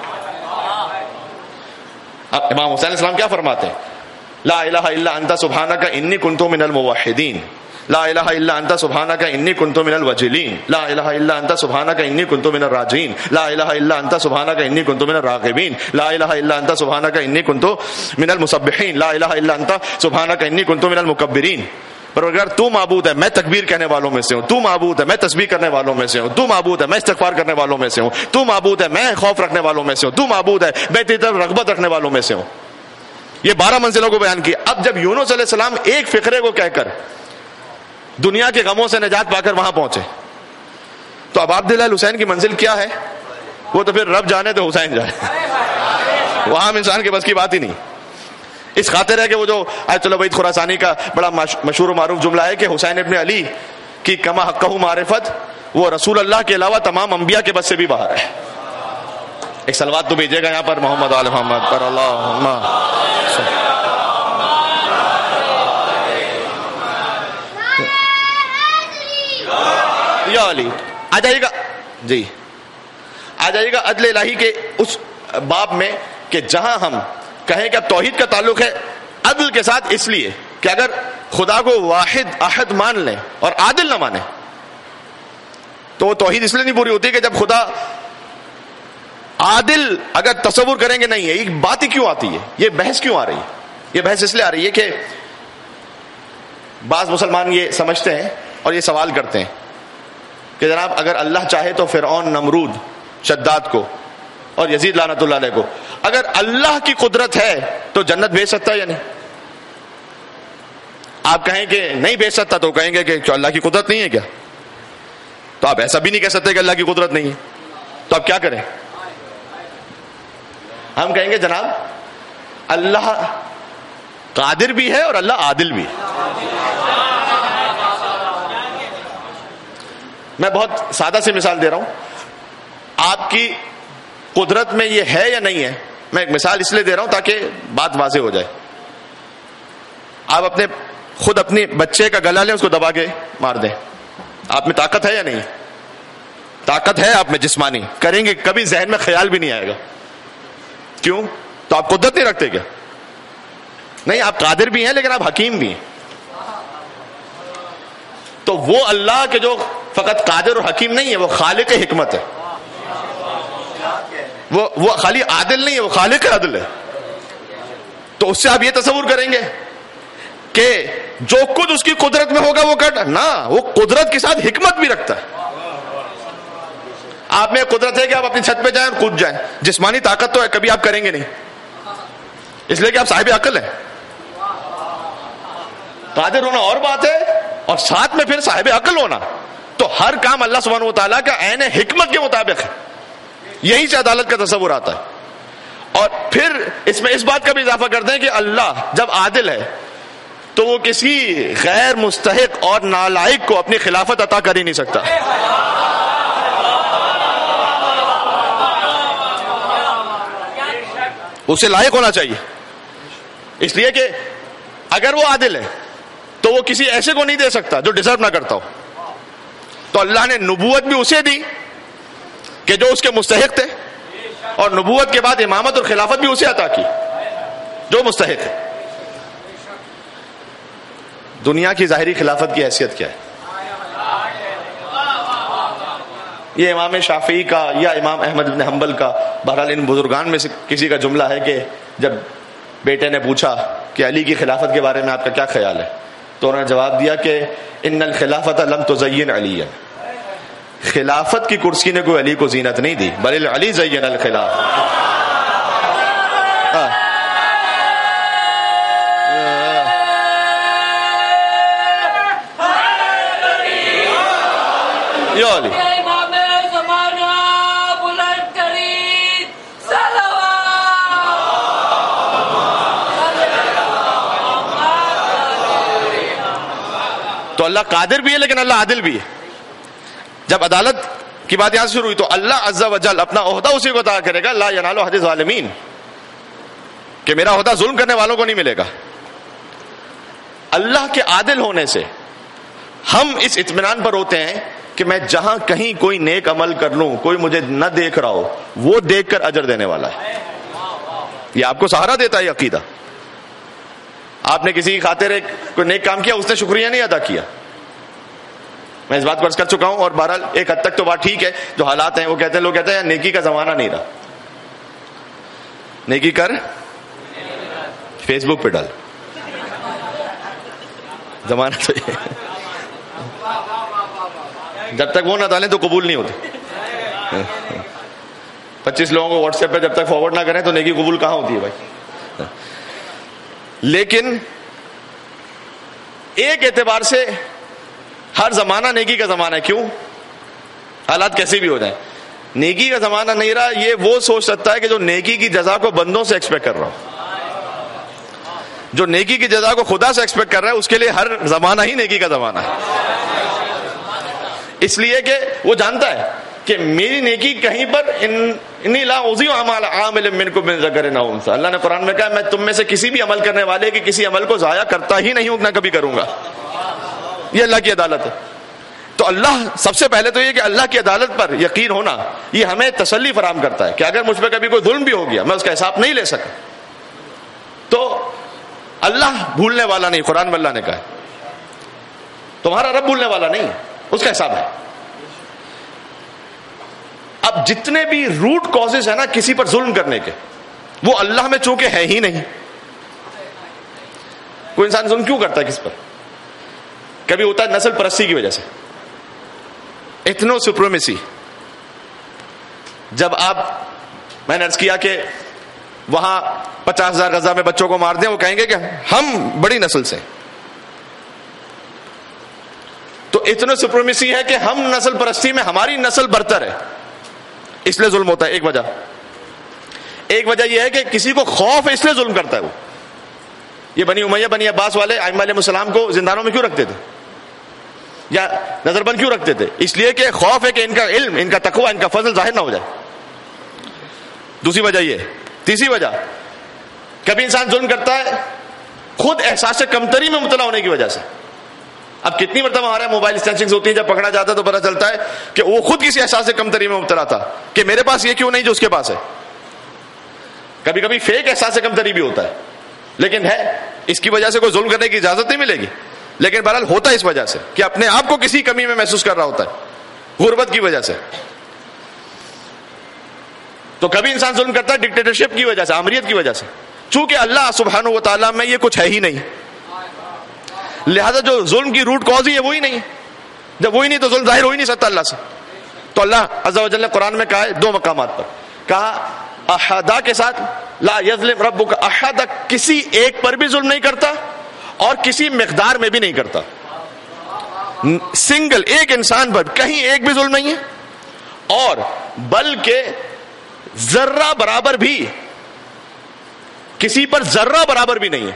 امام حسین علیہ السلام کیا فرماتے ہیں؟ لا الہ الا انت سبحانک انی کنت من الموحدین, لا الہ الا انت سبحانک انی کنت من الوجلین, لا الہ الا انت سبحانک انی کنت من الراجین, لا الہ الا انت سبحانک انی کنت من الراغبین, لا الہ الا انت سبحانک انی کنت من المسبحین, لا الہ الا انت سبحانک انی کنت من المکبرین. پروردگار تو معبود ہے, میں تکبیر کہنے والوں میں سے ہوں. تو معبود ہے, میں تسبیح کرنے والوں میں سے ہوں. تو معبود ہے, میں استغفار کرنے والوں میں سے ہوں. تو معبود ہے, میں خوف رکھنے والوں میں سے ہوں. تو معبود ہے, میں تیری طرف رغبت رکھنے والوں میں سے ہوں. یہ 12 منزلوں کو بیان کیا. اب جب یونس علیہ السلام ایک فقرے کو کہہ کر دنیا کے غموں سے نجات پا کر وہاں پہنچے, تو اب عبداللہ الحسین کی منزل کیا ہے وہ تو پھر رب جانے تو حسین جائے, وہاں انسان کے بس کی بات ہی نہیں. اس خاطر ہے کہ وہ جو آیت اللہ وحید خراسانی کا بڑا مشہور و معروف جملہ ہے کہ حسین ابن علی کی کما حقہ معرفت وہ رسول اللہ کے علاوہ تمام انبیاء کے بس سے بھی باہر ہے. ایک صلوات تو بھیجے گا یہاں پر محمد آل محمد پر اللہم یا علی. آ جائیے گا جی, آ جائیے گا عدل الہی کے اس باب میں کہ جہاں ہم کہیں کہ اب توحید کا تعلق ہے عدل کے ساتھ, اس لیے کہ اگر خدا کو واحد احد مان لیں اور عادل نہ مانیں تو وہ توحید اس لیے نہیں پوری ہوتی کہ جب خدا عادل اگر تصور کریں گے نہیں ہے, یہ بات ہی کیوں آتی ہے, یہ بحث کیوں آ رہی ہے؟ یہ بحث اس لیے آ رہی ہے کہ بعض مسلمان یہ سمجھتے ہیں اور یہ سوال کرتے ہیں کہ جناب اگر اللہ چاہے تو فرعون, نمرود, شداد کو اور یزید لعنت اللہ علیہ کو اگر اللہ کی قدرت ہے تو جنت بھیج سکتا ہے یا نہیں؟ آپ کہیں کہ نہیں بھیج سکتا تو کہیں گے کہ کیا اللہ کی قدرت نہیں ہے کیا؟ تو آپ ایسا بھی نہیں کہہ سکتے کہ اللہ کی قدرت نہیں ہے, تو آپ کیا کریں؟ ہم کہیں گے جناب اللہ قادر بھی ہے اور اللہ عادل بھی ہے. میں بہت سادہ سی مثال دے رہا ہوں, آپ کی قدرت میں یہ ہے یا نہیں ہے. میں ایک مثال اس لیے دے رہا ہوں تاکہ بات واضح ہو جائے. آپ خود اپنی بچے کا گلا لیں, اس کو دبا کے مار دیں, آپ میں طاقت ہے یا نہیں؟ طاقت ہے آپ میں جسمانی, کریں گے, کبھی ذہن میں خیال بھی نہیں آئے گا. کیوں؟ تو آپ قدرت نہیں رکھتے کیا؟ نہیں, آپ قادر بھی ہیں لیکن آپ حکیم بھی ہیں. تو وہ اللہ کے جو فقط قادر اور حکیم نہیں ہے, وہ خالق حکمت ہے. وہ خالی عادل نہیں ہے, وہ خالق عدل ہے. تو اس سے آپ یہ تصور کریں گے کہ جو کچھ اس کی قدرت میں ہوگا وہ کر نہ, وہ قدرت کے ساتھ حکمت بھی رکھتا ہے. آپ میں قدرت ہے کہ آپ اپنی چھت پہ جائیں اور کود جائیں, جسمانی طاقت تو ہے, کبھی آپ کریں گے نہیں, اس لیے کہ آپ صاحب عقل ہیں. قادر ہونا اور بات ہے, اور ساتھ میں پھر صاحب عقل ہونا. تو ہر کام اللہ سبحانہ و تعالیٰ کا عین حکمت کے مطابق ہے. یہی سے عدالت کا تصور آتا ہے. اور پھر اس میں اس بات کا بھی اضافہ کرتے ہیں کہ اللہ جب عادل ہے تو وہ کسی غیر مستحق اور نالائق کو اپنی خلافت عطا کر ہی نہیں سکتا. اسے لائق ہونا چاہیے, اس لیے کہ اگر وہ عادل ہے تو وہ کسی ایسے کو نہیں دے سکتا جو ڈیزرو نہ کرتا ہو. تو اللہ نے نبوت بھی اسے دی کہ جو اس کے مستحق تھے, اور نبوت کے بعد امامت اور خلافت بھی اسے عطا کی جو مستحق ہے. دنیا کی ظاہری خلافت کی حیثیت کیا ہے؟ یہ امام شافعی کا یا امام احمد بن حنبل کا، بہرحال ان بزرگان میں سے کسی کا جملہ ہے کہ جب بیٹے نے پوچھا کہ علی کی خلافت کے بارے میں آپ کا کیا خیال ہے، تو انہوں نے جواب دیا کہ ان الخلافت لم تزین علی، خلافت کی کرسی نے کوئی علی کو زینت نہیں دی، بل علی زین الخلافت. یا علی تو اللہ قادر بھی ہے لیکن اللہ عادل بھی ہے. جب عدالت کی بات یہاں سے شروع ہوئی تو اللہ عز و جل اپنا عہدہ اسی کو عطا کرے گا، لا ینال عہد الظالمین، کہ میرا عہدہ ظلم کرنے والوں کو نہیں ملے گا. اللہ کے عادل ہونے سے ہم اس اطمینان پر ہوتے ہیں کہ میں جہاں کہیں کوئی نیک عمل کر لوں، کوئی مجھے نہ دیکھ رہا ہو، وہ دیکھ کر اجر دینے والا ہے. یہ آپ کو سہارا دیتا ہے عقیدہ. آپ نے کسی کی خاطر کوئی نیک کام کیا، اس نے شکریہ نہیں ادا کیا. میں اس بات کو عرض کر چکا ہوں، اور بہرحال ایک حد تک تو بات ٹھیک ہے. جو حالات ہیں وہ کہتے ہیں، لوگ کہتے ہیں نیکی کا زمانہ نہیں رہا. نیکی کر فیس بک پہ ڈال، زمانہ تو یہ جب تک وہ نہ ڈالیں تو قبول نہیں ہوتی. 25 لوگوں کو واٹس ایپ پہ جب تک فارورڈ نہ کریں تو نیکی قبول کہاں ہوتی ہے بھائی. لیکن ایک اعتبار سے ہر زمانہ نیکی کا زمانہ ہے. کیوں؟ حالات کیسے بھی ہو جائیں، نیکی کا زمانہ نہیں رہا. یہ وہ سوچ سکتا ہے کہ جو نیکی کی جزا کو بندوں سے ایکسپیکٹ کر رہا ہوں، جو نیکی کی جزا کو خدا سے ایکسپیکٹ کر رہا ہے، اس کے لیے ہر زمانہ ہی نیکی کا زمانہ ہے. اس لیے کہ وہ جانتا ہے کہ میری نیکی کہیں پر انی لا اضیع اعمال عامل منکم من ذکر او انثی. اللہ نے قرآن میں کہا میں تم میں سے کسی بھی عمل کرنے والے کے کسی عمل کو ضائع کرتا ہی نہیں ہوں، نہ کبھی کروں گا. یہ اللہ کی عدالت ہے. تو اللہ سب سے پہلے تو یہ کہ اللہ کی عدالت پر یقین ہونا یہ ہمیں تسلی فراہم کرتا ہے کہ اگر مجھ پہ کبھی کوئی ظلم بھی ہو گیا، میں اس کا حساب نہیں لے سکا، تو اللہ بھولنے والا نہیں. قرآن میں اللہ نے کہا تمہارا رب بھولنے والا نہیں، اس کا حساب ہے. اب جتنے بھی روٹ کازز ہیں نا کسی پر ظلم کرنے کے، وہ اللہ میں چونکہ ہے ہی نہیں. کوئی انسان ظلم کیوں کرتا ہے کس پر؟ کبھی ہوتا ہے نسل پرستی کی وجہ سے، ایتھنو سپریمیسی. جب آپ، میں نے عرض کیا کہ وہاں 50,000 غزہ میں بچوں کو مار دیں، وہ کہیں گے کہ ہم بڑی نسل سے. تو ایتھنو سپریمیسی ہے کہ ہم نسل پرستی میں ہماری نسل برتر ہے، اس لیے ظلم ہوتا ہے. ایک وجہ یہ ہے کہ کسی کو خوف ہے، اس لیے ظلم کرتا ہے. وہ یہ بنی امیہ بنی عباس والے ائمہ علیہ السلام کو زندانوں میں کیوں رکھتے تھے یا نظر بند کیوں رکھتے تھے؟ اس لیے کہ خوف ہے کہ ان کا علم، ان کا تقوی، ان کا فضل ظاہر نہ ہو جائے. دوسری وجہ یہ ہے. تیسری وجہ، کبھی انسان ظلم کرتا ہے خود احساس کمتری میں مبتلا ہونے کی وجہ سے. اب کتنی مرتبہ ہمارے موبائل اسٹینچنگز ہوتی ہیں، جب پکڑا جاتا ہے تو پتہ چلتا ہے کہ وہ خود کسی احساس کمتری میں مبتلا تھا کہ میرے پاس یہ کیوں نہیں جو اس کے پاس ہے. کبھی کبھی فیک احساس کمتری بھی ہوتا ہے، لیکن ہے اس کی وجہ سے کوئی ظلم کرنے کی اجازت نہیں ملے گی، لیکن بہرحال ہوتا ہے اس وجہ سے کہ اپنے آپ کو کسی کمی میں محسوس کر رہا ہوتا ہے، غربت کی وجہ سے. تو کبھی انسان ظلم کرتا ہے ڈکٹیٹرشپ کی وجہ سے، آمریت کی وجہ سے. چونکہ اللہ سبحانہ و تعالیٰ میں یہ کچھ ہے ہی نہیں، لہذا جو ظلم کی روٹ کاز ہی ہے وہی نہیں. جب وہی نہیں تو ظلم ظاہر ہو ہی نہیں سکتا اللہ سے. تو اللہ عز و جل نے قرآن میں کہا ہے 2 مقامات پر، کہا احدا کے ساتھ لا یظلم ربک احد، کسی ایک پر بھی ظلم نہیں کرتا اور کسی مقدار میں بھی نہیں کرتا. سنگل ایک انسان پر کہیں ایک بھی ظلم نہیں ہے، اور بلکہ ذرہ برابر بھی، کسی پر ذرہ برابر بھی نہیں ہے.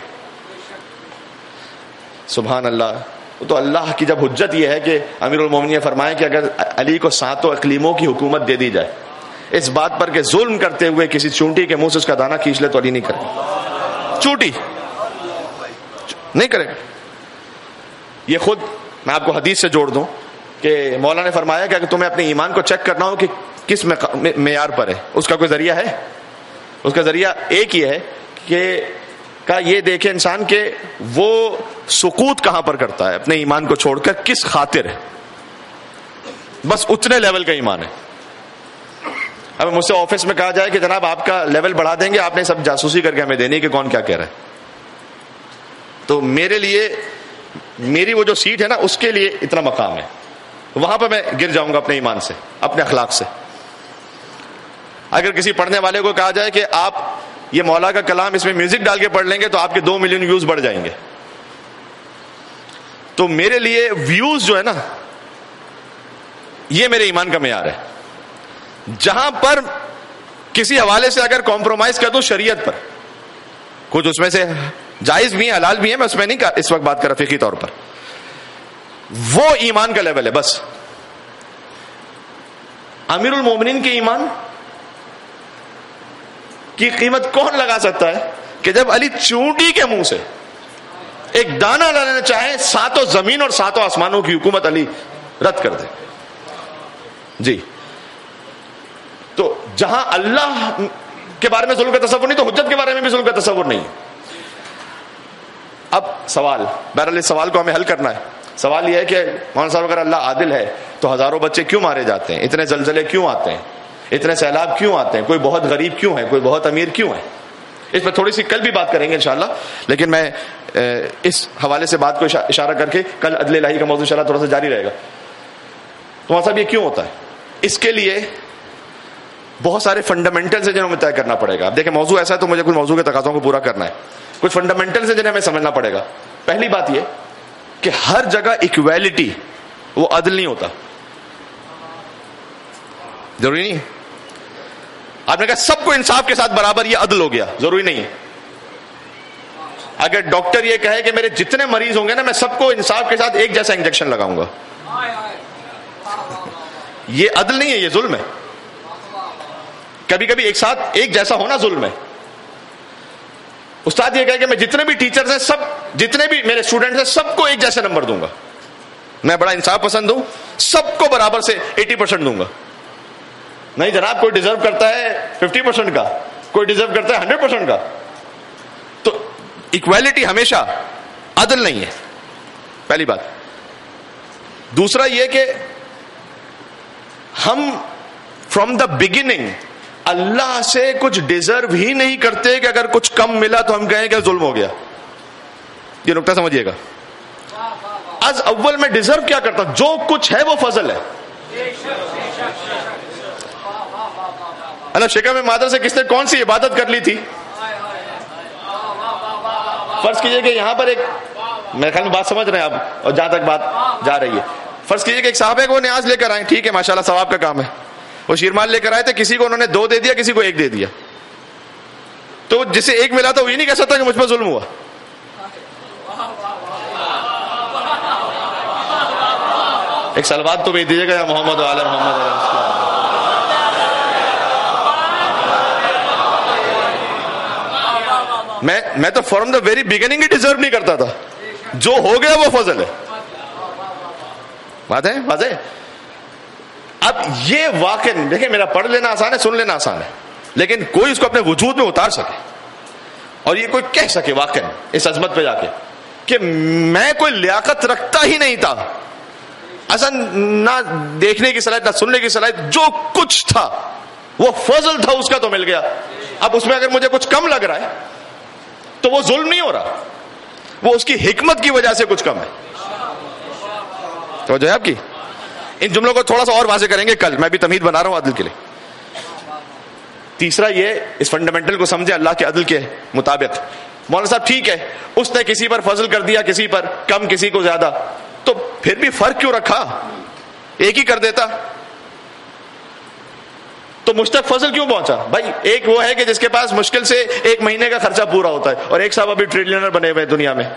سبحان اللہ. تو اللہ کی جب حجت یہ ہے کہ امیر المومنین نے فرمایا کہ اگر علی کو 7 اقلیموں کی حکومت دے دی جائے اس بات پر کہ ظلم کرتے ہوئے کسی چونٹی کے منہ سے اس کا دانہ کھینچ لے تو علی نہیں کرے گا، چونٹی نہیں کرے گا. یہ خود میں آپ کو حدیث سے جوڑ دوں کہ مولا نے فرمایا کہ اگر تمہیں اپنے ایمان کو چیک کرنا ہو کہ کس معیار پر ہے، اس کا کوئی ذریعہ ہے؟ اس کا ذریعہ ایک ہی ہے کہ یہ دیکھے انسان کہ وہ سقوط کہاں پر کرتا ہے اپنے ایمان کو چھوڑ کر, کس خاطر, بس اتنے لیول کا ایمان ہے. اب مجھ سے آفس میں کہا جائے کہ جناب آپ کا لیول بڑھا دیں گے, آپ نے سب جاسوسی کر کے ہمیں دینی کہ کون کیا کہہ رہا ہے, تو میرے لیے میری وہ جو سیٹ ہے نا اس کے لیے اتنا مقام ہے, وہاں پہ میں گر جاؤں گا اپنے ایمان سے, اپنے اخلاق سے. اگر کسی پڑھنے والے کو کہا جائے کہ آپ یہ مولا کا کلام اس میں میوزک ڈال کے پڑھ لیں گے تو آپ کے 2 ملین ویوز بڑھ جائیں گے, تو میرے لیے ویوز جو ہے نا یہ میرے ایمان کا معیار ہے. جہاں پر کسی حوالے سے اگر کمپرومائز کر دوں شریعت پر, کچھ اس میں سے جائز بھی ہیں حلال بھی ہیں, میں اس میں نہیں اس وقت بات کر رہا فقہی طور پر, وہ ایمان کا لیول ہے بس. امیر المومنین کے ایمان کی قیمت کون لگا سکتا ہے کہ جب علی چونٹی کے منہ سے ایک دانہ لانا چاہے 7 زمین اور 7 آسمانوں کی حکومت علی رد کر دے. جی, تو جہاں اللہ کے بارے میں ظلم کا تصور نہیں تو حجت کے بارے میں بھی ظلم کا تصور نہیں. اب سوال, بہرحال اس سوال کو ہمیں حل کرنا ہے. سوال یہ ہے کہ مولانا صاحب اگر اللہ عادل ہے تو ہزاروں بچے کیوں مارے جاتے ہیں, اتنے زلزلے کیوں آتے ہیں, اتنے سیلاب کیوں آتے ہیں, کوئی بہت غریب کیوں ہے, کوئی بہت امیر کیوں ہے. اس پہ تھوڑی سی کل بھی بات کریں گے انشاءاللہ, لیکن میں اس حوالے سے بات کو اشارہ کر کے کل عدل الہی کا موضوع انشاءاللہ تھوڑا سا جاری رہے گا. تو وہاں صاحب یہ کیوں ہوتا ہے, اس کے لیے بہت سارے فنڈامنٹلز ہیں جنہیں ہمیں طے کرنا پڑے گا. اب دیکھیں موضوع ایسا ہے تو مجھے کچھ موضوع کے تقاضوں کو پورا کرنا ہے. کچھ فنڈامنٹلز ہیں جنہیں ہمیں سمجھنا پڑے گا. پہلی بات یہ کہ ہر جگہ ایکویلٹی وہ عدل نہیں ہوتا, ضروری نہیں ہے. آپ نے کہا سب کو انصاف کے ساتھ برابر یہ عدل ہو گیا, ضروری نہیں ہے. اگر ڈاکٹر یہ کہے کہ میرے جتنے مریض ہوں گے نا میں سب کو انصاف کے ساتھ ایک جیسا انجیکشن لگاؤں گا, یہ عدل نہیں ہے, یہ ظلم ہے. کبھی کبھی ایک ساتھ ایک جیسا ہونا ظلم ہے. استاد یہ کہے کہ میں جتنے بھی ٹیچرز ہیں سب, جتنے بھی میرے اسٹوڈنٹس ہیں سب کو ایک جیسے نمبر دوں گا, میں بڑا انصاف پسند ہوں, سب کو برابر سے 80% دوں گا. نہیں جناب, کوئی ڈیزرو کرتا ہے 50% کا, کوئی ڈیزرو کرتا ہے 100% کا. تو ایکویلٹی ہمیشہ عدل نہیں ہے, پہلی بات. دوسرا یہ کہ ہم فرام دا بگننگ اللہ سے کچھ ڈیزرو ہی نہیں کرتے کہ اگر کچھ کم ملا تو ہم کہیں کہ ظلم ہو گیا. یہ نقطہ سمجھیے گا. از اول میں ڈیزرو کیا کرتا ہوں, جو کچھ ہے وہ فضل ہے. شکم میں مادر سے کس نے کون سی عبادت کر لی تھی؟ فرض کیجئے کہ یہاں پر ایک, میرے خیال میں بات سمجھ رہے ہیں آپ اور جہاں تک بات جا رہی ہے, فرض کیجئے کہ ایک صاحب ہے وہ نیاز لے کر آئے, ٹھیک ہے ماشاءاللہ ثواب کا کام ہے, وہ شیرمال لے کر آئے تھے, کسی کو انہوں نے 2 دے دیا, کسی کو 1 دے دیا, تو جسے 1 ملا تھا وہ یہ نہیں کہہ سکتا کہ مجھ پر ظلم ہوا. ایک سلوات تو بھیج دیجیے گا یا محمد وعلی محمد. میں تو فرام دا ویری بگننگ ہی ڈیزرو نہیں کرتا تھا, جو ہو گیا وہ فضل ہے. بات ہے واضح. اب یہ واقع دیکھیں, میرا پڑھ لینا آسان ہے, سن لینا آسان ہے, لیکن کوئی اس کو اپنے وجود میں اتار سکے اور یہ کوئی کہہ سکے واقع اس عظمت پہ جا کے کہ میں کوئی لیاقت رکھتا ہی نہیں تھا, ایسا نہ دیکھنے کی صلاحیت نہ سننے کی صلاحیت, جو کچھ تھا وہ فضل تھا, اس کا تو مل گیا. اب اس میں اگر مجھے کچھ کم لگ رہا ہے تو وہ ظلم نہیں ہو رہا, وہ اس کی حکمت کی وجہ سے کچھ کم ہے. توجہ ہے آپ کی. ان جملوں کو تھوڑا سا اور واضح کریں گے کل, میں بھی تمہید بنا رہا ہوں عدل کے لیے. تیسرا یہ, اس فنڈامنٹل کو سمجھے اللہ کے عدل کے مطابق. مولانا صاحب ٹھیک ہے, اس نے کسی پر فضل کر دیا, کسی پر کم, کسی کو زیادہ, تو پھر بھی فرق کیوں رکھا, ایک ہی کر دیتا تو مجھ تک فضل کیوں پہنچا. بھائی ایک وہ ہے کہ جس کے پاس مشکل سے 1 مہینے کا خرچہ پورا ہوتا ہے, اور ایک صاحب ابھی ٹریلینر بنے ہوئے دنیا میں.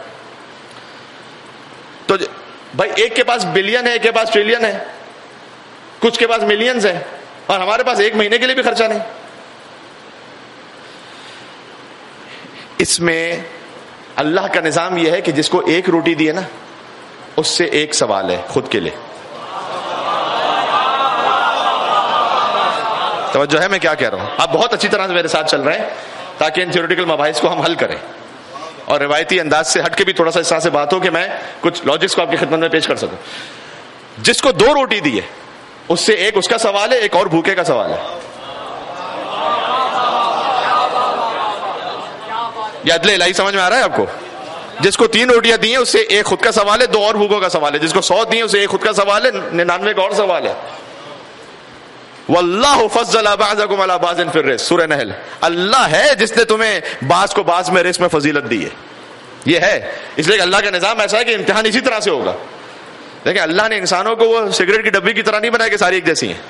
تو بھائی ایک کے پاس بلین ہے, ایک کے پاس ٹریلین ہے, کچھ کے پاس ملینز ہیں, اور ہمارے پاس 1 مہینے کے لیے بھی خرچہ نہیں. اس میں اللہ کا نظام یہ ہے کہ جس کو 1 روٹی دی ہے نا, اس سے 1 سوال ہے خود کے لیے. توجہ ہے میں کیا کہہ رہا ہوں. آپ بہت اچھی طرح سے میرے ساتھ چل رہے ہیں تاکہ ان تھیوریٹیکل مباحث کو ہم حل کریں, اور روایتی انداز سے ہٹ کے بھی تھوڑا سا اس طرح سے بات ہو کہ میں کچھ لاجکس کو آپ کی خدمت میں پیش کر سکوں. جس کو 2 روٹی دی ہے اس سے ایک اس کا سوال ہے, ایک اور بھوکے کا سوال ہے. یہ عدل الہی سمجھ میں آ رہا ہے آپ کو؟ جس کو 3 روٹیاں دی ہیں اس سے ایک خود کا سوال ہے, 2 اور بھوکوں کا سوال ہے. جس کو 100 دی ہیں اسے ایک خود کا سوال ہے, 99 کا اور سوال ہے. واللہ فضل بعضکم علی بعض فی الرزق, سورہ نحل. اللہ ہے جس نے تمہیں بعض کو بعض میں رزق میں فضیلت دی ہے. یہ ہے اس لیے کہ اللہ کا نظام ایسا ہے کہ امتحان اسی طرح سے ہوگا. دیکھیں اللہ نے انسانوں کو وہ سگریٹ کی ڈبی کی طرح نہیں بنایا کہ ساری ایک جیسی ہیں.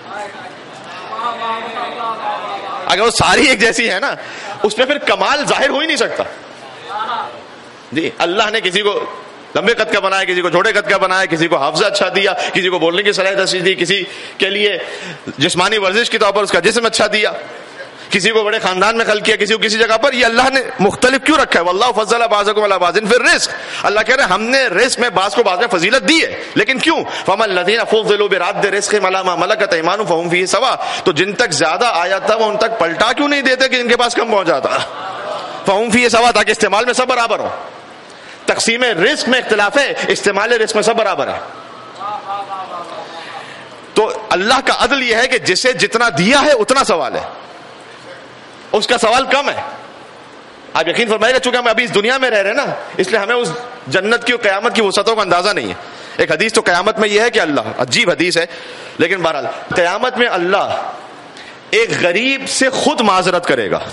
اگر وہ ساری ایک جیسی ہے نا اس میں پھر کمال ظاہر ہو ہی نہیں سکتا. جی اللہ نے کسی کو لمبے قد کا بنایا, کسی کو چھوٹے قد کا بنایا, کسی کو حافظہ اچھا دیا, کسی کو بولنے کی صلاحیت اچھی دی, کسی کے لیے جسمانی ورزش کے طور پر اس کا جسم اچھا دیا, کسی کو بڑے خاندان میں خلق کیا, کسی کو کسی جگہ پر. یہ اللہ نے مختلف کیوں رکھا ہے؟ واللہ فضل بعضکم علی بعض فی الرزق. اللہ کہہ رہے ہیں ہم نے رزق میں بعض کو بعض میں فضیلت دی ہے, لیکن کیوں؟ فَمَا الَّذِينَ فُضِّلُوا بِرَدِّ رِزْقِهِمْ عَلَىٰ مَا مَلَكَتْ أَيْمَانُهُمْ فَهُمْ فِيهِ سَوَاءٌ. تو جن تک زیادہ آیا تھا وہ ان تک پلٹا کیوں نہیں دیتے کہ ان کے پاس کم پہنچا تھا؟ فَهُمْ فِيهِ سَوَاءٌ, تاکہ استعمال میں سب برابر ہو. تقسیم رزق میں اختلاف ہے, استعمال رزق میں سب برابر ہے. تو اللہ کا عدل یہ ہے کہ جسے جتنا دیا ہے اتنا سوال ہے, اس کا سوال کم ہے. آپ یقین فرمائیے گا چونکہ ہم ابھی اس دنیا میں رہ رہے ہیں نا, اس لیے ہمیں اس جنت کی اور قیامت کی وسعتوں کا اندازہ نہیں ہے. ایک حدیث تو قیامت میں یہ ہے کہ اللہ, عجیب حدیث ہے لیکن بہرحال قیامت میں اللہ ایک غریب سے خود معذرت کرے گا.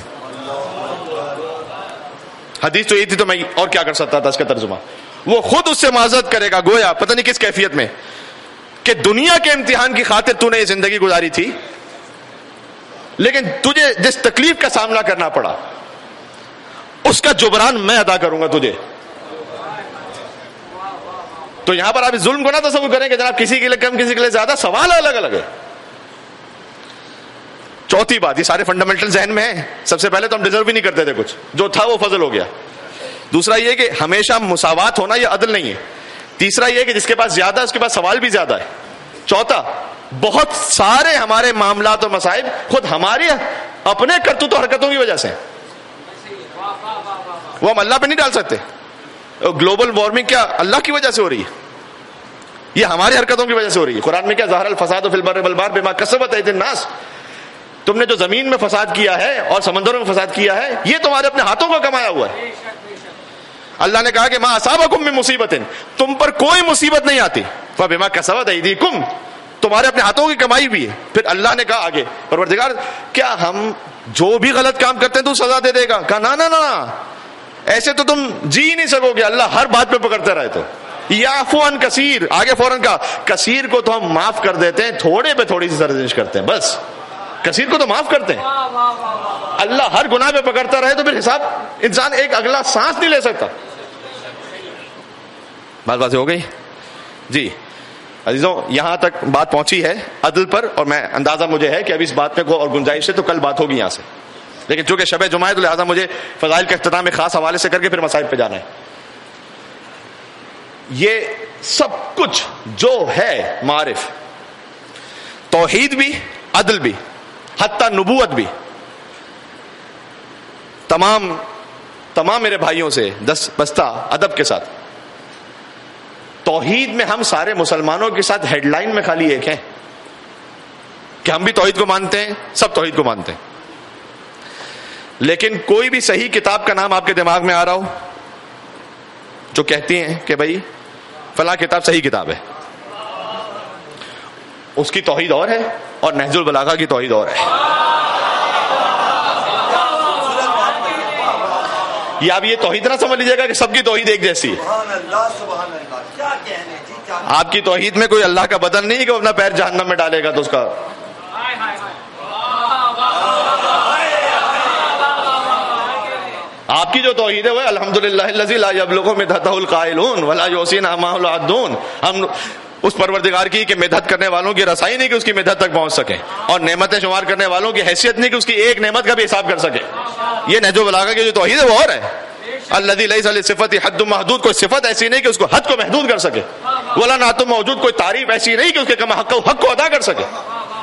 حدیث تو یہ تھی تو میں اور کیا کر سکتا تھا اس کا ترجمہ. وہ خود اس سے معذرت کرے گا, گویا پتہ نہیں کس کیفیت میں, کہ دنیا کے امتحان کی خاطر تو نے یہ زندگی گزاری تھی, لیکن تجھے جس تکلیف کا سامنا کرنا پڑا اس کا جبران میں ادا کروں گا تجھے. تو یہاں پر آپ اس ظلم کو نہ تصور کریں کہ جناب کسی کے لیے کم کسی کے لیے زیادہ, سوال الگ الگ ہے. چوتھی بات, یہ سارے فنڈامنٹل ذہن میں ہیں. سب سے پہلے تو ہم ڈیزرو بھی نہیں کرتے تھے کچھ, جو تھا وہ فضل ہو گیا. دوسرا یہ کہ ہمیشہ مساوات ہونا یہ عدل نہیں ہے. تیسرا یہ کہ جس کے پاس زیادہ اس کے پاس سوال بھی زیادہ ہے. چوتھا, بہت سارے ہمارے معاملات اور مصائب خود ہمارے اپنے کرتوت و حرکتوں کی وجہ سے, وہ ہم اللہ پہ نہیں ڈال سکتے. گلوبل وارمنگ کیا اللہ کی وجہ سے ہو رہی ہے؟ یہ ہماری حرکتوں کی وجہ سے ہو رہی ہے. قرآن میں کیا ظاہر الفساد فی البر والبحر بما کسبت ایدی الناس, تم نے جو زمین میں فساد کیا ہے اور سمندروں میں فساد کیا ہے یہ تمہارے اپنے ہاتھوں کا کمایا ہوا ہے. اللہ نے کہا کہ ما اصابکم من مصیبت, تم پر کوئی مصیبت نہیں آتی, فبما کسبت ایدیکم, تمہارے اپنے ہاتھوں کی کمائی بھی ہے. پھر اللہ نے کہا آگے, پروردگار کیا ہم جو بھی غلط کام کرتے ہیں تو سزا دے دے گا؟ کہا نا نا نا, ایسے تو تم جی نہیں سکو گے. اللہ ہر بات پہ پکڑتے رہے. تو یعفو عن کثیر, آگے فوراً کہا کثیر کو تو ہم معاف کر دیتے ہیں, تھوڑے پہ تھوڑی سی سرزنش کرتے ہیں بس. کثیر کو تو معاف کرتے ہیں. اللہ ہر گناہ پہ پکڑتا رہے تو پھر حساب انسان ایک اگلا سانس نہیں لے سکتا. بات باتیں ہو گئی جی عزیزوں, یہاں تک بات پہنچی ہے عدل پر, اور میں اندازہ مجھے ہے کہ ابھی اس بات میں کو اور گنجائش ہے تو کل بات ہوگی یہاں سے, لیکن چونکہ شب جمعہ ہے تو لہٰذا مجھے فضائل کا اختتام میں خاص حوالے سے کر کے پھر مسائل پہ جانا ہے. یہ سب کچھ جو ہے معارف, توحید بھی, عدل بھی, حتیٰ نبوت بھی, تمام میرے بھائیوں سے دس بستہ ادب کے ساتھ, توحید میں ہم سارے مسلمانوں کے ساتھ ہیڈ لائن میں خالی ایک ہیں کہ ہم بھی توحید کو مانتے ہیں, سب توحید کو مانتے ہیں. لیکن کوئی بھی صحیح کتاب کا نام آپ کے دماغ میں آ رہا ہو جو کہتی ہیں کہ بھائی فلاں کتاب صحیح کتاب ہے, اس کی توحید اور ہے اور نہج البلاغہ کی توحید اور ہے. یہ آپ یہ توحید نہ سمجھ لیجیے گا کہ سب کی توحید ایک جیسی ہے. آپ کی توحید میں کوئی اللہ کا بدن نہیں کہ وہ اپنا پیر جہنم میں ڈالے گا تو اس کا, آپ کی جو توحید ہے وہ الحمدللہ الذی لا یبلغ مدحتہ القائلون ولا یحصی نعمہ العادون. ہم اس پروردگار کی کہ مدحت کرنے والوں کی رسائی نہیں کہ اس کی مدحت تک پہنچ سکے, اور نعمتیں شمار کرنے والوں کی حیثیت نہیں کہ اس کی ایک نعمت کا بھی حساب کر سکے. یہ نہج البلاغہ کی جو توحید ہے وہ اور ہے. الذی لیس لصفۃ حد محدود, کوئی صفت ایسی نہیں کہ اس کو حد کو محدود کر سکے. ولا نعت موجود, کوئی تعریف ایسی نہیں کہ اس کے کم حق کو ادا کر سکے.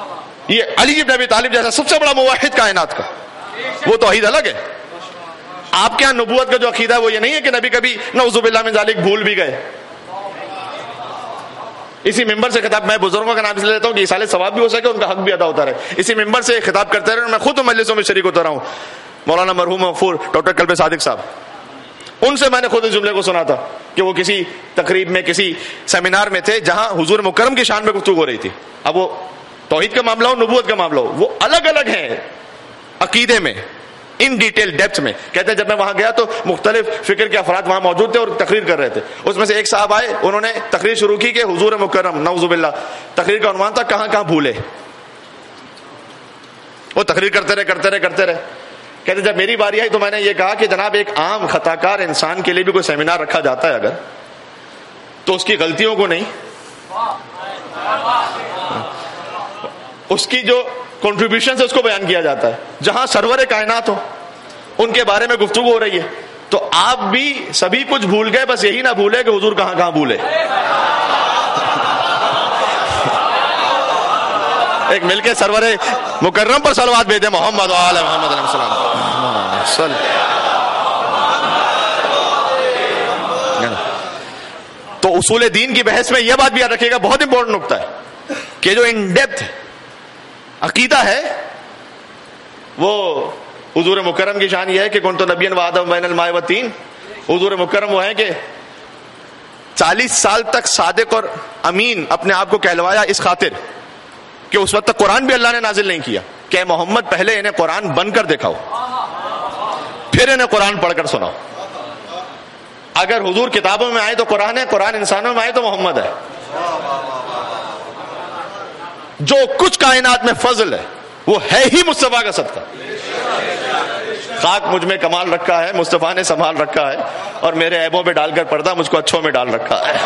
یہ علی بن ابی طالب جیسا سب سے بڑا موحد کائنات کا, وہ توحید الگ ہے. آپ کے یہاں نبوت کا جو عقیدہ ہے وہ یہ نہیں ہے کہ نبی کبھی نعوذ باللہ من ذالک بھول بھی گئے. اسی ممبر سے خطاب, میں بزرگوں کا نام اس لیے لیتا ہوں کہ ایصال ثواب بھی ہو سکے, ان کا حق بھی ادا ہوتا رہے. اسی ممبر سے خطاب کرتے رہے, میں خود مجلسوں میں شریک ہوتا رہا ہوں. مولانا مرحوم غفور ڈاکٹر قلب صادق صاحب, ان سے میں نے خود اس جملے کو سنا تھا کہ وہ کسی تقریب میں, کسی سیمینار میں تھے جہاں حضور مکرم کی شان میں گفتگو ہو رہی تھی. اب وہ توحید کا معاملہ ہو, نبوت کا معاملہ ہو, وہ الگ الگ ہیں عقیدے میں, ان ڈیٹیل ڈیپتھ میں. کہتے ہیں جب میں وہاں گیا تو مختلف فکر کے افراد وہاں موجود تھے اور تقریر کر رہے تھے. اس میں سے ایک صاحب آئے, انہوں نے تقریر شروع کی کہ حضور مکرم نعوذ باللہ, تقریر کا عنوان تھا کہاں کہاں بھولے. وہ تقریر کرتے رہے. کہتے جب میری باری آئی تو میں نے یہ کہا کہ جناب ایک عام خطا کار انسان کے لیے بھی کوئی سیمینار رکھا جاتا ہے اگر, تو اس کی غلطیوں کو نہیں, اس کی جو کنٹریبیوشن سے اس کو بیان کیا جاتا ہے. جہاں سرور کائنات ہو ان کے بارے میں گفتگو ہو رہی ہے, تو آپ بھی سبھی کچھ بھول گئے, بس یہی نہ بھولے کہ حضور کہاں کہاں بھولے. ایک مل کے سرور مکرم پر صلوات بھیجے, محمد و آل محمد علیہ السلام. تو اصول دین کی بحث میں یہ بات بھی یاد رکھیے گا, بہت امپورٹنٹ نقطہ ہے کہ جو ان ڈیپتھ عقیدہ ہے وہ حضور مکرم کی شان یہ ہے کہ کنت نبیًا وآدم بین الماء والطین. حضور مکرم وہ ہے کہ 40 سال تک صادق اور امین اپنے آپ کو کہلوایا, اس خاطر کہ اس وقت تک قرآن بھی اللہ نے نازل نہیں کیا. کہ محمد پہلے انہیں قرآن بن کر دکھاؤ, پھر انہیں قرآن پڑھ کر سناؤ. اگر حضور کتابوں میں آئے تو قرآن ہے, قرآن انسانوں میں آئے تو محمد ہے. جو کچھ کائنات میں فضل ہے وہ ہے ہی مصطفیٰ کا صدقہ. خاک مجھ میں کمال رکھا ہے, مصطفیٰ نے سنبھال رکھا ہے, اور میرے عیبوں پہ ڈال کر پردہ مجھ کو اچھوں میں ڈال رکھا ہے.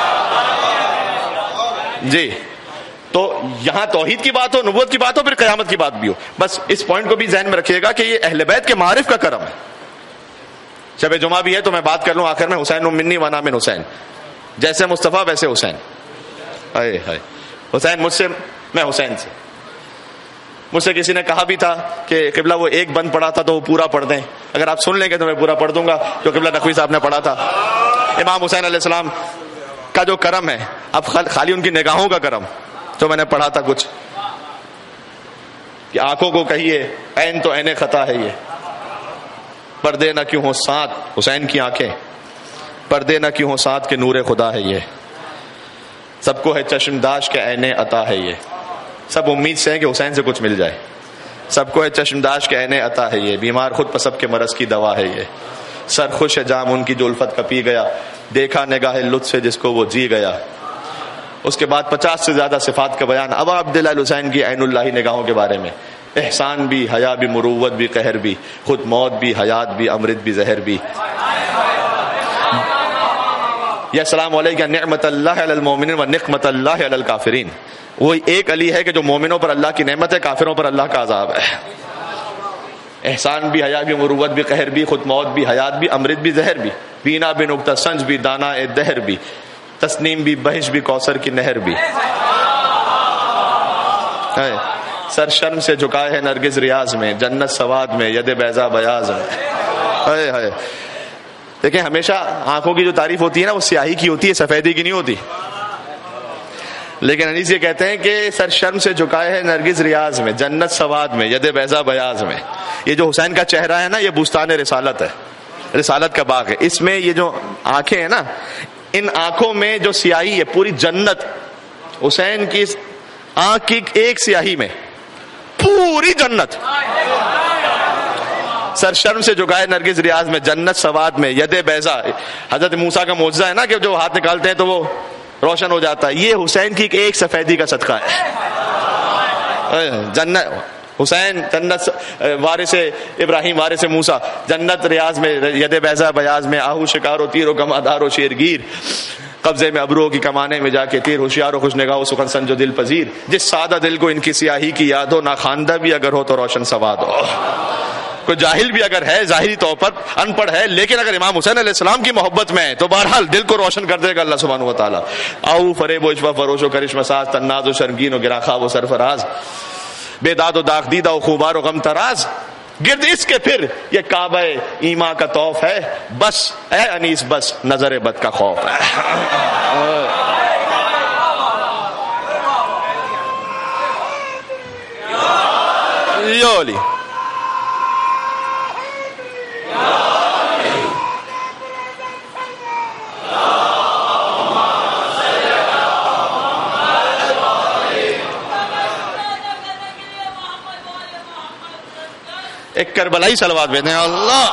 جی, تو یہاں توحید کی بات ہو, نبوت کی بات ہو, پھر قیامت کی بات بھی ہو, بس اس پوائنٹ کو بھی ذہن میں رکھیے گا کہ یہ اہل بیت کے معارف کا کرم ہے. شب جمعہ بھی ہے تو میں بات کر لوں آخر میں, حسین منی وانا من حسین, جیسے مصطفیٰ ویسے حسین. ہائے ہائے, حسین مجھ سے, میں حسین سے. مجھ سے کسی نے کہا بھی تھا کہ قبلہ وہ ایک بند پڑھا تھا تو وہ پورا پڑھ دیں. اگر آپ سن لیں گے تو میں پورا پڑھ دوں گا جو قبلہ نقوی صاحب نے پڑھا تھا. امام حسین علیہ السلام کا جو کرم ہے, اب خالی ان کی نگاہوں کا کرم, تو میں نے پڑھا تھا کچھ کہ آنکھوں کو کہیے عین تو عین خطا ہے یہ, پردے نہ کیوں ہو ساتھ, حسین کی آنکھیں پردے نہ کیوں ہو ساتھ کے نور خدا ہے یہ, سب کو ہے چشمداش کے عین عطا ہے یہ. سب امید سے ہیں کہ حسین سے کچھ مل جائے, سب کو ہے چشمداش کے عین عطا ہے یہ, بیمار خود پسب کے مرض کی دوا ہے یہ. سر خوش ہے جام ان کی جو الفت کا پی گیا, دیکھا نگاہ لطف سے جس کو وہ جی گیا. اس کے بعد 50 سے زیادہ صفات کا بیان ابا عبداللہ الحسین کی عین اللہ نگاہوں کے بارے میں. احسان بھی, حیا بھی, مروت بھی, قہر بھی, خود موت بھی, حیات بھی, امرت بھی, زہر بھی. یا السلام علیکم نعمت اللہ علی المومنین و نقمت اللہ علی الکافرین. وہی ایک علی ہے کہ جو مومنوں پر اللہ کی نعمت ہے, کافروں پر اللہ کا عذاب ہے. احسان بھی, حیا بھی, مروت بھی, قہر بھی, خود موت بھی, حیات بھی, امرت بھی, زہر بھی, بینا بھی, نقطہ سنج بھی, دانا اے دہر بھی, تسنیم بھی, بہش بھی, کوثر کی نہر بھی. سر شرم سے جھکائے ہے نرگس ریاض میں, جنت سواد میں, ید بیضا بیاض میں. دیکھیں ہمیشہ آنکھوں کی جو تعریف ہوتی ہے نا وہ سیاہی کی ہوتی ہے, سفیدی کی نہیں ہوتی. لیکن انیس یہ کہتے ہیں کہ سر شرم سے جھکائے ہے نرگس ریاض میں, جنت سواد میں, ید بیضا بیاض میں. یہ جو حسین کا چہرہ ہے نا یہ بستان رسالت ہے, رسالت کا باغ ہے. اس میں یہ جو آنکھیں ہیں نا, ان آنکھوں میں جو سیاہی ہے پوری جنت, حسین کی آنکھ کی ایک سیاہی میں پوری جنت. سر شرم سے جھکائے نرگس ریاض میں, جنت سواد میں, ید بیضا. حضرت موسیٰ کا معجزہ ہے نا کہ جو ہاتھ نکالتے ہیں تو وہ روشن ہو جاتا ہے. یہ حسین کی ایک سفیدی کا صدقہ ہے. جنت حسین, جنت وارث ابراہیم, وارث موسیٰ, جنت ریاض میں, ید بیضا بیاض میں, آہو شکار و تیر و کمادار و شیرگیر, قبضے میں ابرو کی کمانے میں جا کے تیر, ہوشیار و خوش نگاہ و سخن سنج و دل پذیر. جس سادہ دل کو ان کی سیاہی کی یاد ہو, ناخواندہ بھی اگر ہو تو روشن سواد ہو. کوئی جاہل بھی اگر ہے, ظاہری طور پر ان پڑھ ہے, لیکن اگر امام حسین علیہ السلام کی محبت میں ہے تو بہرحال دل کو روشن کر دے گا اللہ سبحانہ و تعالیٰ. آؤ فریب و عشوہ فروش و کرشم ساز, تناز و شرمگین و گراں خواب و سرفراز, بے داد و داغ دیدہ و خوبار و غم تراز, گرد اس کے پھر یہ کعبہ ایمان کا طوف ہے، بس اے انیس بس نظر بد کا خوف ہے. یولی ایک کربلائی صلوات بھیجتے ہیں. اللہ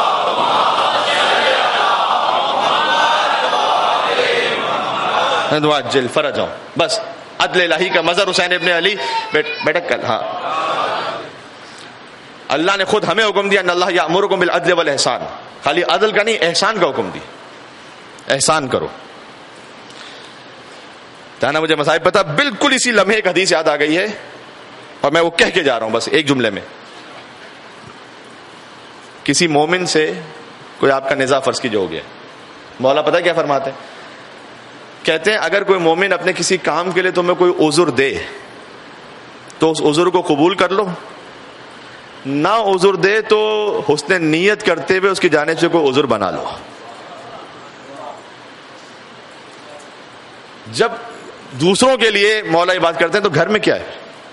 جل فرج ہوں. بس عدل الہی کا مظہر حسین ابن علی. بیٹک کر. ہاں اللہ نے خود ہمیں حکم دیا ان اللہ یامرکم بالعدل والاحسان. خالی عدل کا نہیں، احسان کا حکم دیا. احسان کرو. جانا مجھے مصائب پتا بالکل اسی لمحے ایک حدیث یاد آ گئی ہے اور میں وہ کہہ کے جا رہا ہوں بس ایک جملے میں. کسی مومن سے کوئی آپ کا نزاع فرض کیجیے ہو گیا، مولا پتہ کیا فرماتے ہیں؟ کہتے ہیں اگر کوئی مومن اپنے کسی کام کے لیے تمہیں کوئی عذر دے تو اس عذر کو قبول کر لو، نہ عذر دے تو حسن نیت کرتے ہوئے اس کی جانب سے کوئی عذر بنا لو. جب دوسروں کے لیے مولا یہ بات کرتے ہیں تو گھر میں کیا ہے؟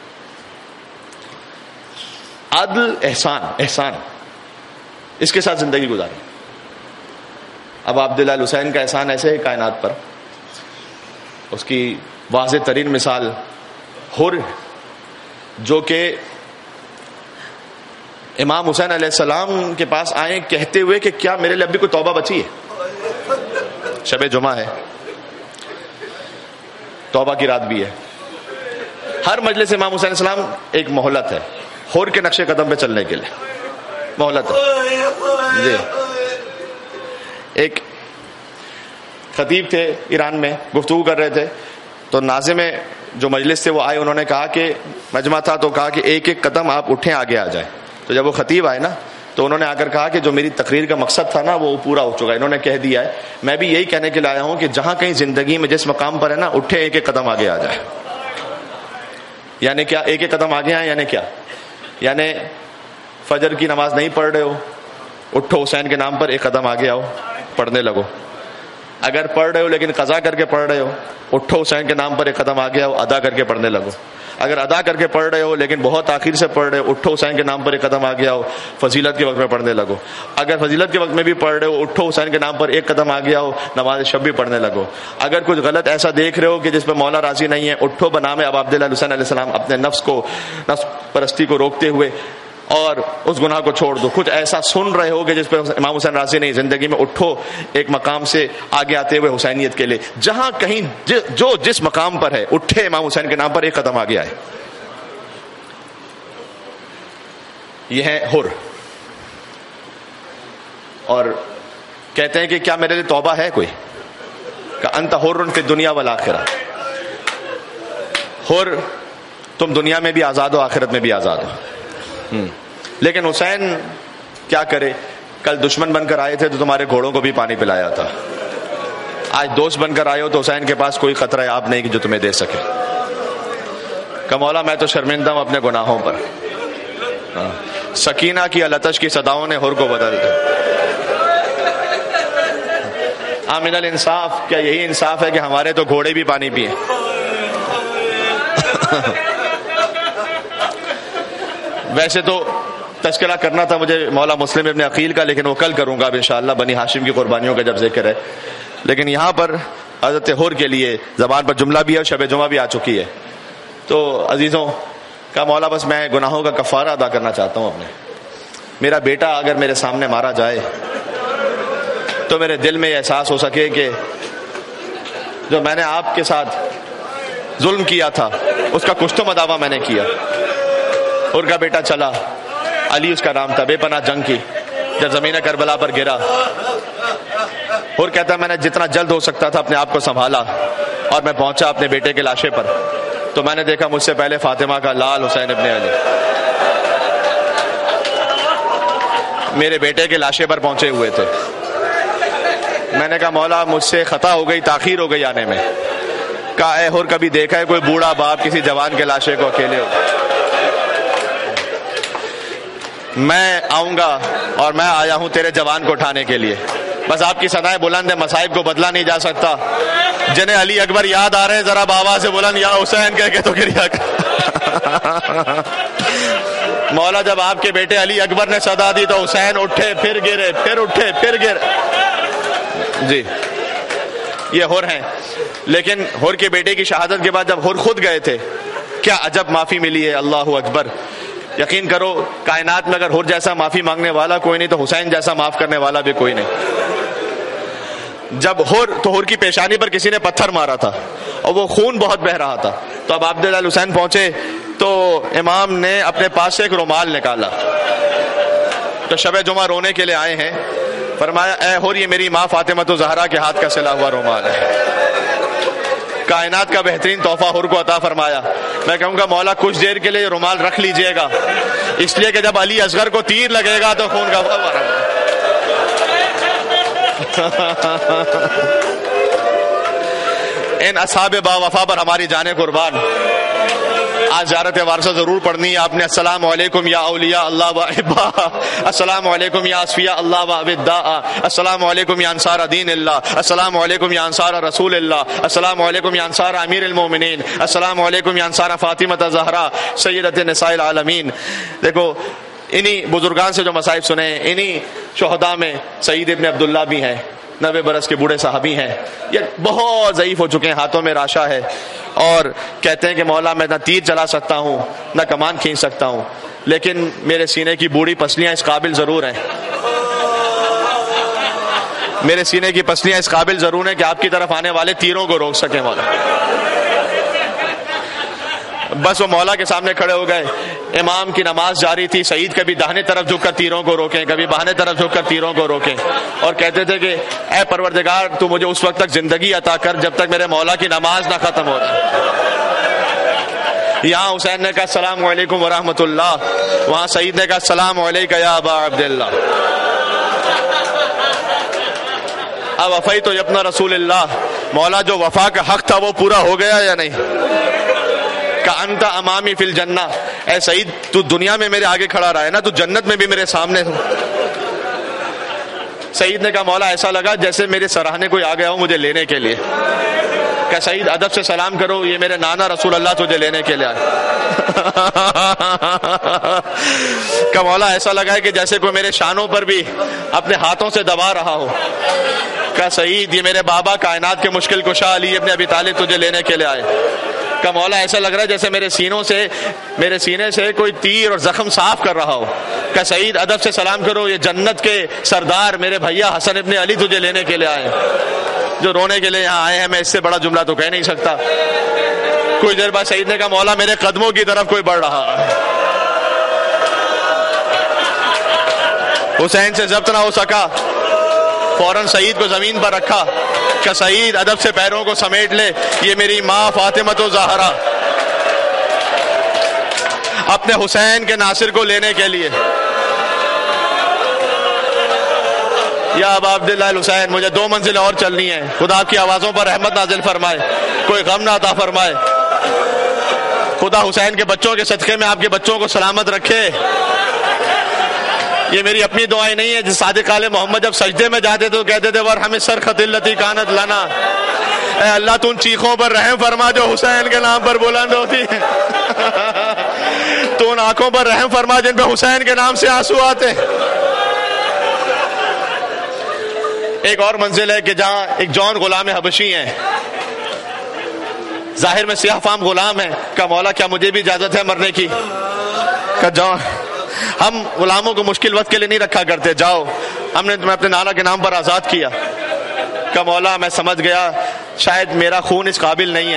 عدل، احسان. احسان اس کے ساتھ زندگی گزاریں. اب عبداللہ الحسین کا احسان ایسے ہے کائنات پر. اس کی واضح ترین مثال حر، جو کہ امام حسین علیہ السلام کے پاس آئے کہتے ہوئے کہ کیا میرے لیے اب بھی کوئی توبہ بچی ہے؟ شب جمعہ ہے، توبہ کی رات بھی ہے. ہر مجلس امام حسین علیہ السلام ایک مہلت ہے حر کے نقش قدم پہ چلنے کے لیے. مہلت ہے جی. ایک خطیب تھے ایران میں، گفتگو کر رہے تھے تو ناظم جو مجلس تھے وہ آئے. انہوں نے کہا کہ مجمع تھا تو کہا کہ ایک ایک قدم آپ اٹھیں آگے آ جائیں. تو جب وہ خطیب آئے نا تو انہوں نے آ کر کہا کہ جو میری تقریر کا مقصد تھا نا وہ پورا ہو چکا ہے. انہوں نے کہہ دیا ہے میں بھی یہی کہنے کے لیے آیا ہوں کہ جہاں کہیں زندگی میں جس مقام پر ہے نا اٹھے ایک ایک قدم آگے آ جائے. یعنی کیا ایک ایک قدم آگے آئے؟ یعنی کیا؟ یعنی فجر کی نماز نہیں پڑھ رہے ہو، اٹھو حسین کے نام پر ایک قدم آگے آؤ، پڑھنے لگو. اگر پڑھ رہے ہو لیکن قضا کر کے پڑھ رہے ہو، اٹھو حسین کے نام پر ایک قدم آگے آؤ، ادا کر کے پڑھنے لگو. اگر ادا کر کے پڑھ رہے ہو لیکن بہت آخر سے پڑھ رہے ہو، اٹھو حسین کے نام پر ایک قدم آگے آؤ، فضیلت کے وقت میں پڑھنے لگو. اگر فضیلت کے وقت میں بھی پڑھ رہے ہو، اٹھو حسین کے نام پر ایک قدم آگے آؤ، نماز شب بھی پڑھنے لگو. اگر کچھ غلط ایسا دیکھ رہے ہو کہ جس پہ مولا راضی نہیں ہے، اٹھو بنام اب عبداللہ حسین علیہ السلام اپنے نفس پرستی کو روکتے ہوئے اور اس گناہ کو چھوڑ دو. کچھ ایسا سن رہے ہو کہ جس پہ امام حسین راضی نہیں، زندگی میں اٹھو ایک مقام سے آگے آتے ہوئے حسینیت کے لیے. جہاں کہیں جو جس مقام پر ہے اٹھے امام حسین کے نام پر ایک قدم آگے آئے. یہ ہے حر. اور کہتے ہیں کہ کیا میرے لیے توبہ ہے کوئی؟ کہ انت حر فی الدنیا والآخرہ. حر تم دنیا میں بھی آزاد ہو، آخرت میں بھی آزاد ہو. لیکن حسین کیا کرے؟ کل دشمن بن کر آئے تھے تو تمہارے گھوڑوں کو بھی پانی پلایا تھا. آج دوست بن کر آئے ہو تو حسین کے پاس کوئی قطرہ آب نہیں کہ جو تمہیں دے سکے. کہ مولا میں تو شرمندہ ہوں اپنے گناہوں پر. سکینہ کی التش کی صداؤں نے حر کو بدل دیا. آمن الانصاف، کیا یہی انصاف ہے کہ ہمارے تو گھوڑے بھی پانی پیئے؟ ویسے تو تذکرہ کرنا تھا مجھے مولا مسلم ابن عقیل کا، لیکن وہ کل کروں گا اب انشاءاللہ، بنی ہاشم کی قربانیوں کا جب ذکر ہے. لیکن یہاں پر حضرت حر کے لیے زبان پر جملہ بھی ہے اور شب جمعہ بھی آ چکی ہے. تو عزیزوں کا مولا بس میں گناہوں کا کفارہ ادا کرنا چاہتا ہوں اپنے. میرا بیٹا اگر میرے سامنے مارا جائے تو میرے دل میں یہ احساس ہو سکے کہ جو میں نے آپ کے ساتھ ظلم کیا تھا اس کا کچھ تو مداوع میں نے کیا. اور کا بیٹا چلا، علی اس کا نام تھا، بے پناہ جنگ کی. جب زمین کربلا پر گرا اور کہتا میں نے جتنا جلد ہو سکتا تھا اپنے آپ کو سنبھالا اور میں پہنچا اپنے بیٹے کے لاشے پر تو میں نے دیکھا مجھ سے پہلے فاطمہ کا لال حسین ابن علی میرے بیٹے کے لاشے پر پہنچے ہوئے تھے. میں نے کہا مولا مجھ سے خطا ہو گئی، تاخیر ہو گئی آنے میں. کہا اے حر کبھی دیکھا ہے کوئی بوڑھا باپ کسی جوان کے لاشے کو اکیلے ہو؟ میں آؤں گا اور میں آیا ہوں تیرے جوان کو اٹھانے کے لیے. بس آپ کی صدائیں بلند ہیں, مصائب کو بدلا نہیں جا سکتا. جنہیں علی اکبر یاد آ رہے ہیں ذرا آواز سے بلند یا حسین کہہ کے تو گریا کر. مولا جب آپ کے بیٹے علی اکبر نے صدا دی تو حسین اٹھے پھر گرے, پھر اٹھے پھر گرے. جی یہ ہر ہیں. لیکن ہر کے بیٹے کی شہادت کے بعد جب ہر خود گئے تھے, کیا عجب معافی ملی ہے. اللہ اکبر. یقین کرو کائنات میں اگر ہر جیسا معافی مانگنے والا کوئی نہیں تو حسین جیسا معاف کرنے والا بھی کوئی نہیں. جب ہر کی پیشانی پر کسی نے پتھر مارا تھا اور وہ خون بہت بہ رہا تھا, تو اب عبد اللہ حسین پہنچے تو امام نے اپنے پاس سے ایک رومال نکالا. تو شب جمعہ رونے کے لیے آئے ہیں, فرمایا اے ہر یہ میری ماں فاطمہ الزہرا کے ہاتھ کا سلا ہوا رومال ہے. کائنات کا بہترین تحفہ ہر کو عطا فرمایا. میں کہوں گا مولا کچھ دیر کے لیے رومال رکھ لیجئے گا, اس لیے کہ جب علی اصغر کو تیر لگے گا تو خون کا فوارہ. ان اصحاب با وفا پر ہماری جانیں قربان. آج زیارت وارثہ ضرور پڑھنی ہے آپ نے. السلام علیکم یا اولیاء اللہ و احبا, السلام علیکم یا اصفیاء اللہ و ابداء, السلام علیکم یا انصار دین اللہ, السلام علیکم یا انصار رسول اللہ, السلام علیکم یا انصار امیر المومنین, السلام علیکم یا انصار فاطمہ الزہرا سیدۃ النساء العالمین. دیکھو انہی بزرگان سے جو مصائب سنے, انہی شہداء میں سعید ابن عبداللہ بھی ہیں, 90 برس کے بوڑھے صحابی ہیں. یہ بہت ضعیف ہو چکے ہیں, ہاتھوں میں راشا ہے, اور کہتے ہیں کہ مولا میں نہ تیر چلا سکتا ہوں نہ کمان کھینچ سکتا ہوں, لیکن میرے سینے کی بوڑھی پسلیاں اس قابل ضرور ہیں. میرے سینے کی پسلیاں اس قابل ضرور ہیں کہ آپ کی طرف آنے والے تیروں کو روک سکیں مولا. بس وہ مولا کے سامنے کھڑے ہو گئے. امام کی نماز جاری تھی. سعید کبھی داہنے طرف جھک کر تیروں کو روکیں, کبھی بہانے طرف جھک کر تیروں کو روکیں, اور کہتے تھے کہ اے پروردگار تو مجھے اس وقت تک زندگی عطا کر جب تک میرے مولا کی نماز نہ ختم ہو جائے. یہاں حسین نے کہا السلام علیکم ورحمۃ اللہ, وہاں سعید نے کہا السلام علیکم یا ابا عبداللہ. اب وفائی تو یبنا رسول اللہ. مولا جو وفا کا حق تھا وہ پورا ہو گیا یا نہیں؟ انت امامی فی الجنہ, اے سعید تو دنیا میں میرے آگے کھڑا رہا ہے نا, تو جنت میں بھی میرے سامنے ہو. سعید نے کہا مولا ایسا لگا جیسے میرے سراہنے کوئی آ گیا ہو مجھے لینے کے لیے. کہ سعید ادب سے سلام کرو, یہ میرے نانا رسول اللہ تجھے لینے کے لیے آئے. کہ مولا ایسا لگا ہے کہ جیسے کوئی میرے شانوں پر بھی اپنے ہاتھوں سے دبا رہا ہو. کہ سعید یہ میرے بابا کائنات کے مشکل کشا علی ابن ابی طالب تجھے لینے کے لیے آئے. کہ مولا ایسا لگ رہا ہے جیسے میرے سینے سے کوئی تیر اور زخم صاف کر رہا ہو. کہ سعید ادب سے سلام کرو, یہ جنت کے سردار میرے بھیا حسن ابن علی تجھے لینے کے لیے آئے, جو رونے کے لیے یہاں آئے ہیں. میں اس سے بڑا جملہ تو کہہ نہیں سکتا. کچھ دیر بعد سعید نے کہا مولا میرے قدموں کی طرف کوئی بڑھ رہا ہے. حسین سے ضبط نہ ہو سکا, فوراً سعید کو زمین پر رکھا. کہ سعید ادب سے پیروں کو سمیٹ لے, یہ میری ماں فاطمہ الزہرا اپنے حسین کے ناصر کو لینے کے لیے. یا ابا عبداللہ الحسین مجھے 2 منزل اور چلنی ہے, خدا آپ کی آوازوں پر رحمت نازل فرمائے, کوئی غم نہ عطا فرمائے. خدا حسین کے بچوں کے صدقے میں آپ کے بچوں کو سلامت رکھے. یہ میری اپنی دعائیں نہیں ہے. جس صادق آل محمد جب سجدے میں جاتے تو کہتے تھے ورحم الصرخۃ التی کانت لنا, اے اللہ تو ان چیخوں پر رحم فرما جو حسین کے نام پر بلند ہوتی ہیں. تو ان آنکھوں پر رحم فرما جن پہ حسین کے نام سے آنسو آتے. ایک اور منزل ہے کہ جہاں ایک جون غلام حبشی ہیں, ظاہر میں سیاہ فام غلام ہے. کہ مولا کیا مجھے بھی اجازت ہے مرنے کی؟ کہ جون ہم غلاموں کو مشکل وقت کے لیے نہیں رکھا کرتے, جاؤ ہم نے تمہیں اپنے نانا کے نام پر آزاد کیا. کہ مولا میں سمجھ گیا شاید میرا خون اس قابل نہیں ہے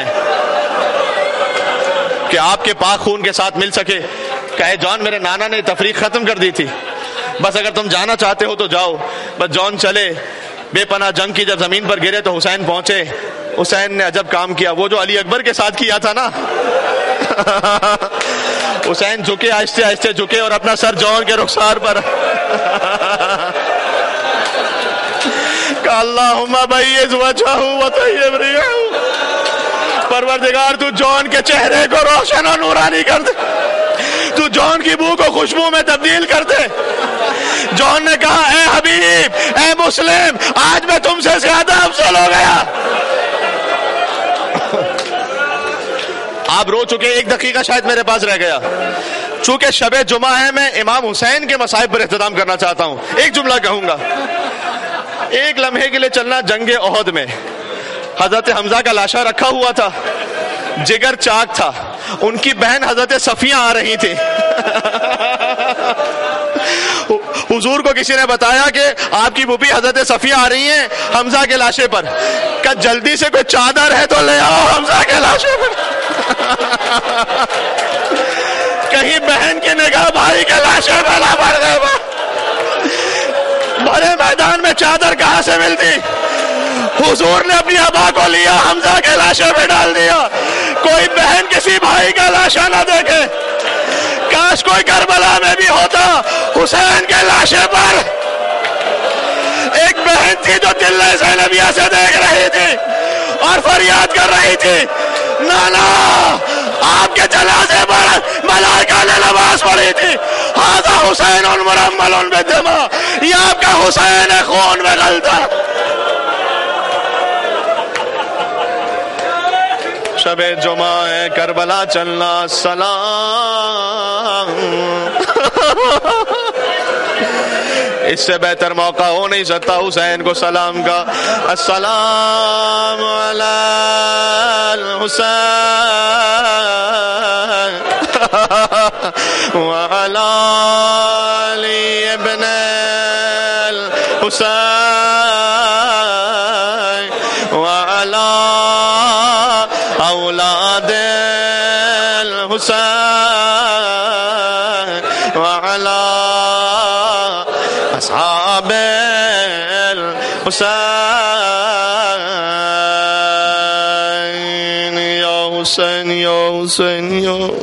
کہ آپ کے پاک خون کے ساتھ مل سکے. کہ جان میرے نانا نے تفریق ختم کر دی تھی, بس اگر تم جانا چاہتے ہو تو جاؤ. بس جان چلے. بے پناہ جنگ کی جب زمین پر گرے تو حسین پہنچے. حسین نے عجب کام کیا, وہ جو علی اکبر کے ساتھ کیا تھا نا. حسین جھکے, آہستہ آہستہ جھکے اور اپنا سر جون کے رخسار پر. کہ اللہم بیض وجہہ وطیب ریحہ, پروردگار تو جون کے چہرے کو روشن اور نورانی کر دے. تو جون کی بو کو خوشبو میں تبدیل کر دے. جون نے کہا اے حبیب، اے مسلم، آج میں تم سے زیادہ افضل ہو گیا. آپ رو چکے، 1 دقیقہ شاید میرے پاس رہ گیا. چونکہ شب جمعہ ہے، میں امام حسین کے مصائب پر اختتام کرنا چاہتا ہوں. ایک جملہ کہوں گا. ایک لمحے کے لیے چلنا جنگ احد میں حضرت حمزہ کا لاشا رکھا ہوا تھا، جگر چاک تھا. ان کی بہن حضرت صفیہ آ رہی تھی. حضور کو کسی نے بتایا کہ آپ کی پھوپھی حضرت صفیہ آ رہی ہیں حمزہ کے لاشے پر. کہ جلدی سے کوئی چادر ہے تو لے آؤ حمزہ کے لاشے پر. کہیں بہن کی نگاہ بھائی کے لاشے پر نہ پڑ گئے. بڑے میدان میں چادر کہاں سے ملتی؟ حضور نے اپنی ابا کو لیا، حمزہ کے لاشے پہ ڈال دیا. کوئی بہن کسی بھائی کا لاشا نہ دیکھے. کاش کوئی کربلا میں بھی ہوتا. حسین کے لاشے پر ایک بہن تھی جو دل زینبیہ سے دیکھ رہی تھی اور فریاد کر رہی تھی، نانا آپ کے جنازے پر ملائکہ نے نماز پڑھی تھی. ھذا حسین مرمل بالدماء، یہ آپ کا حسین ہے خون میں غلطہ. شب جمعہ ہے کربلا چلنا سلام. اس سے بہتر موقع ہو نہیں سکتا حسین کو سلام کا. السلام علی الحسین وعلی علی ابن الحسین وعلی اولاد الحسین وعلی اصحاب الحسین. یا حسین یا حسین یا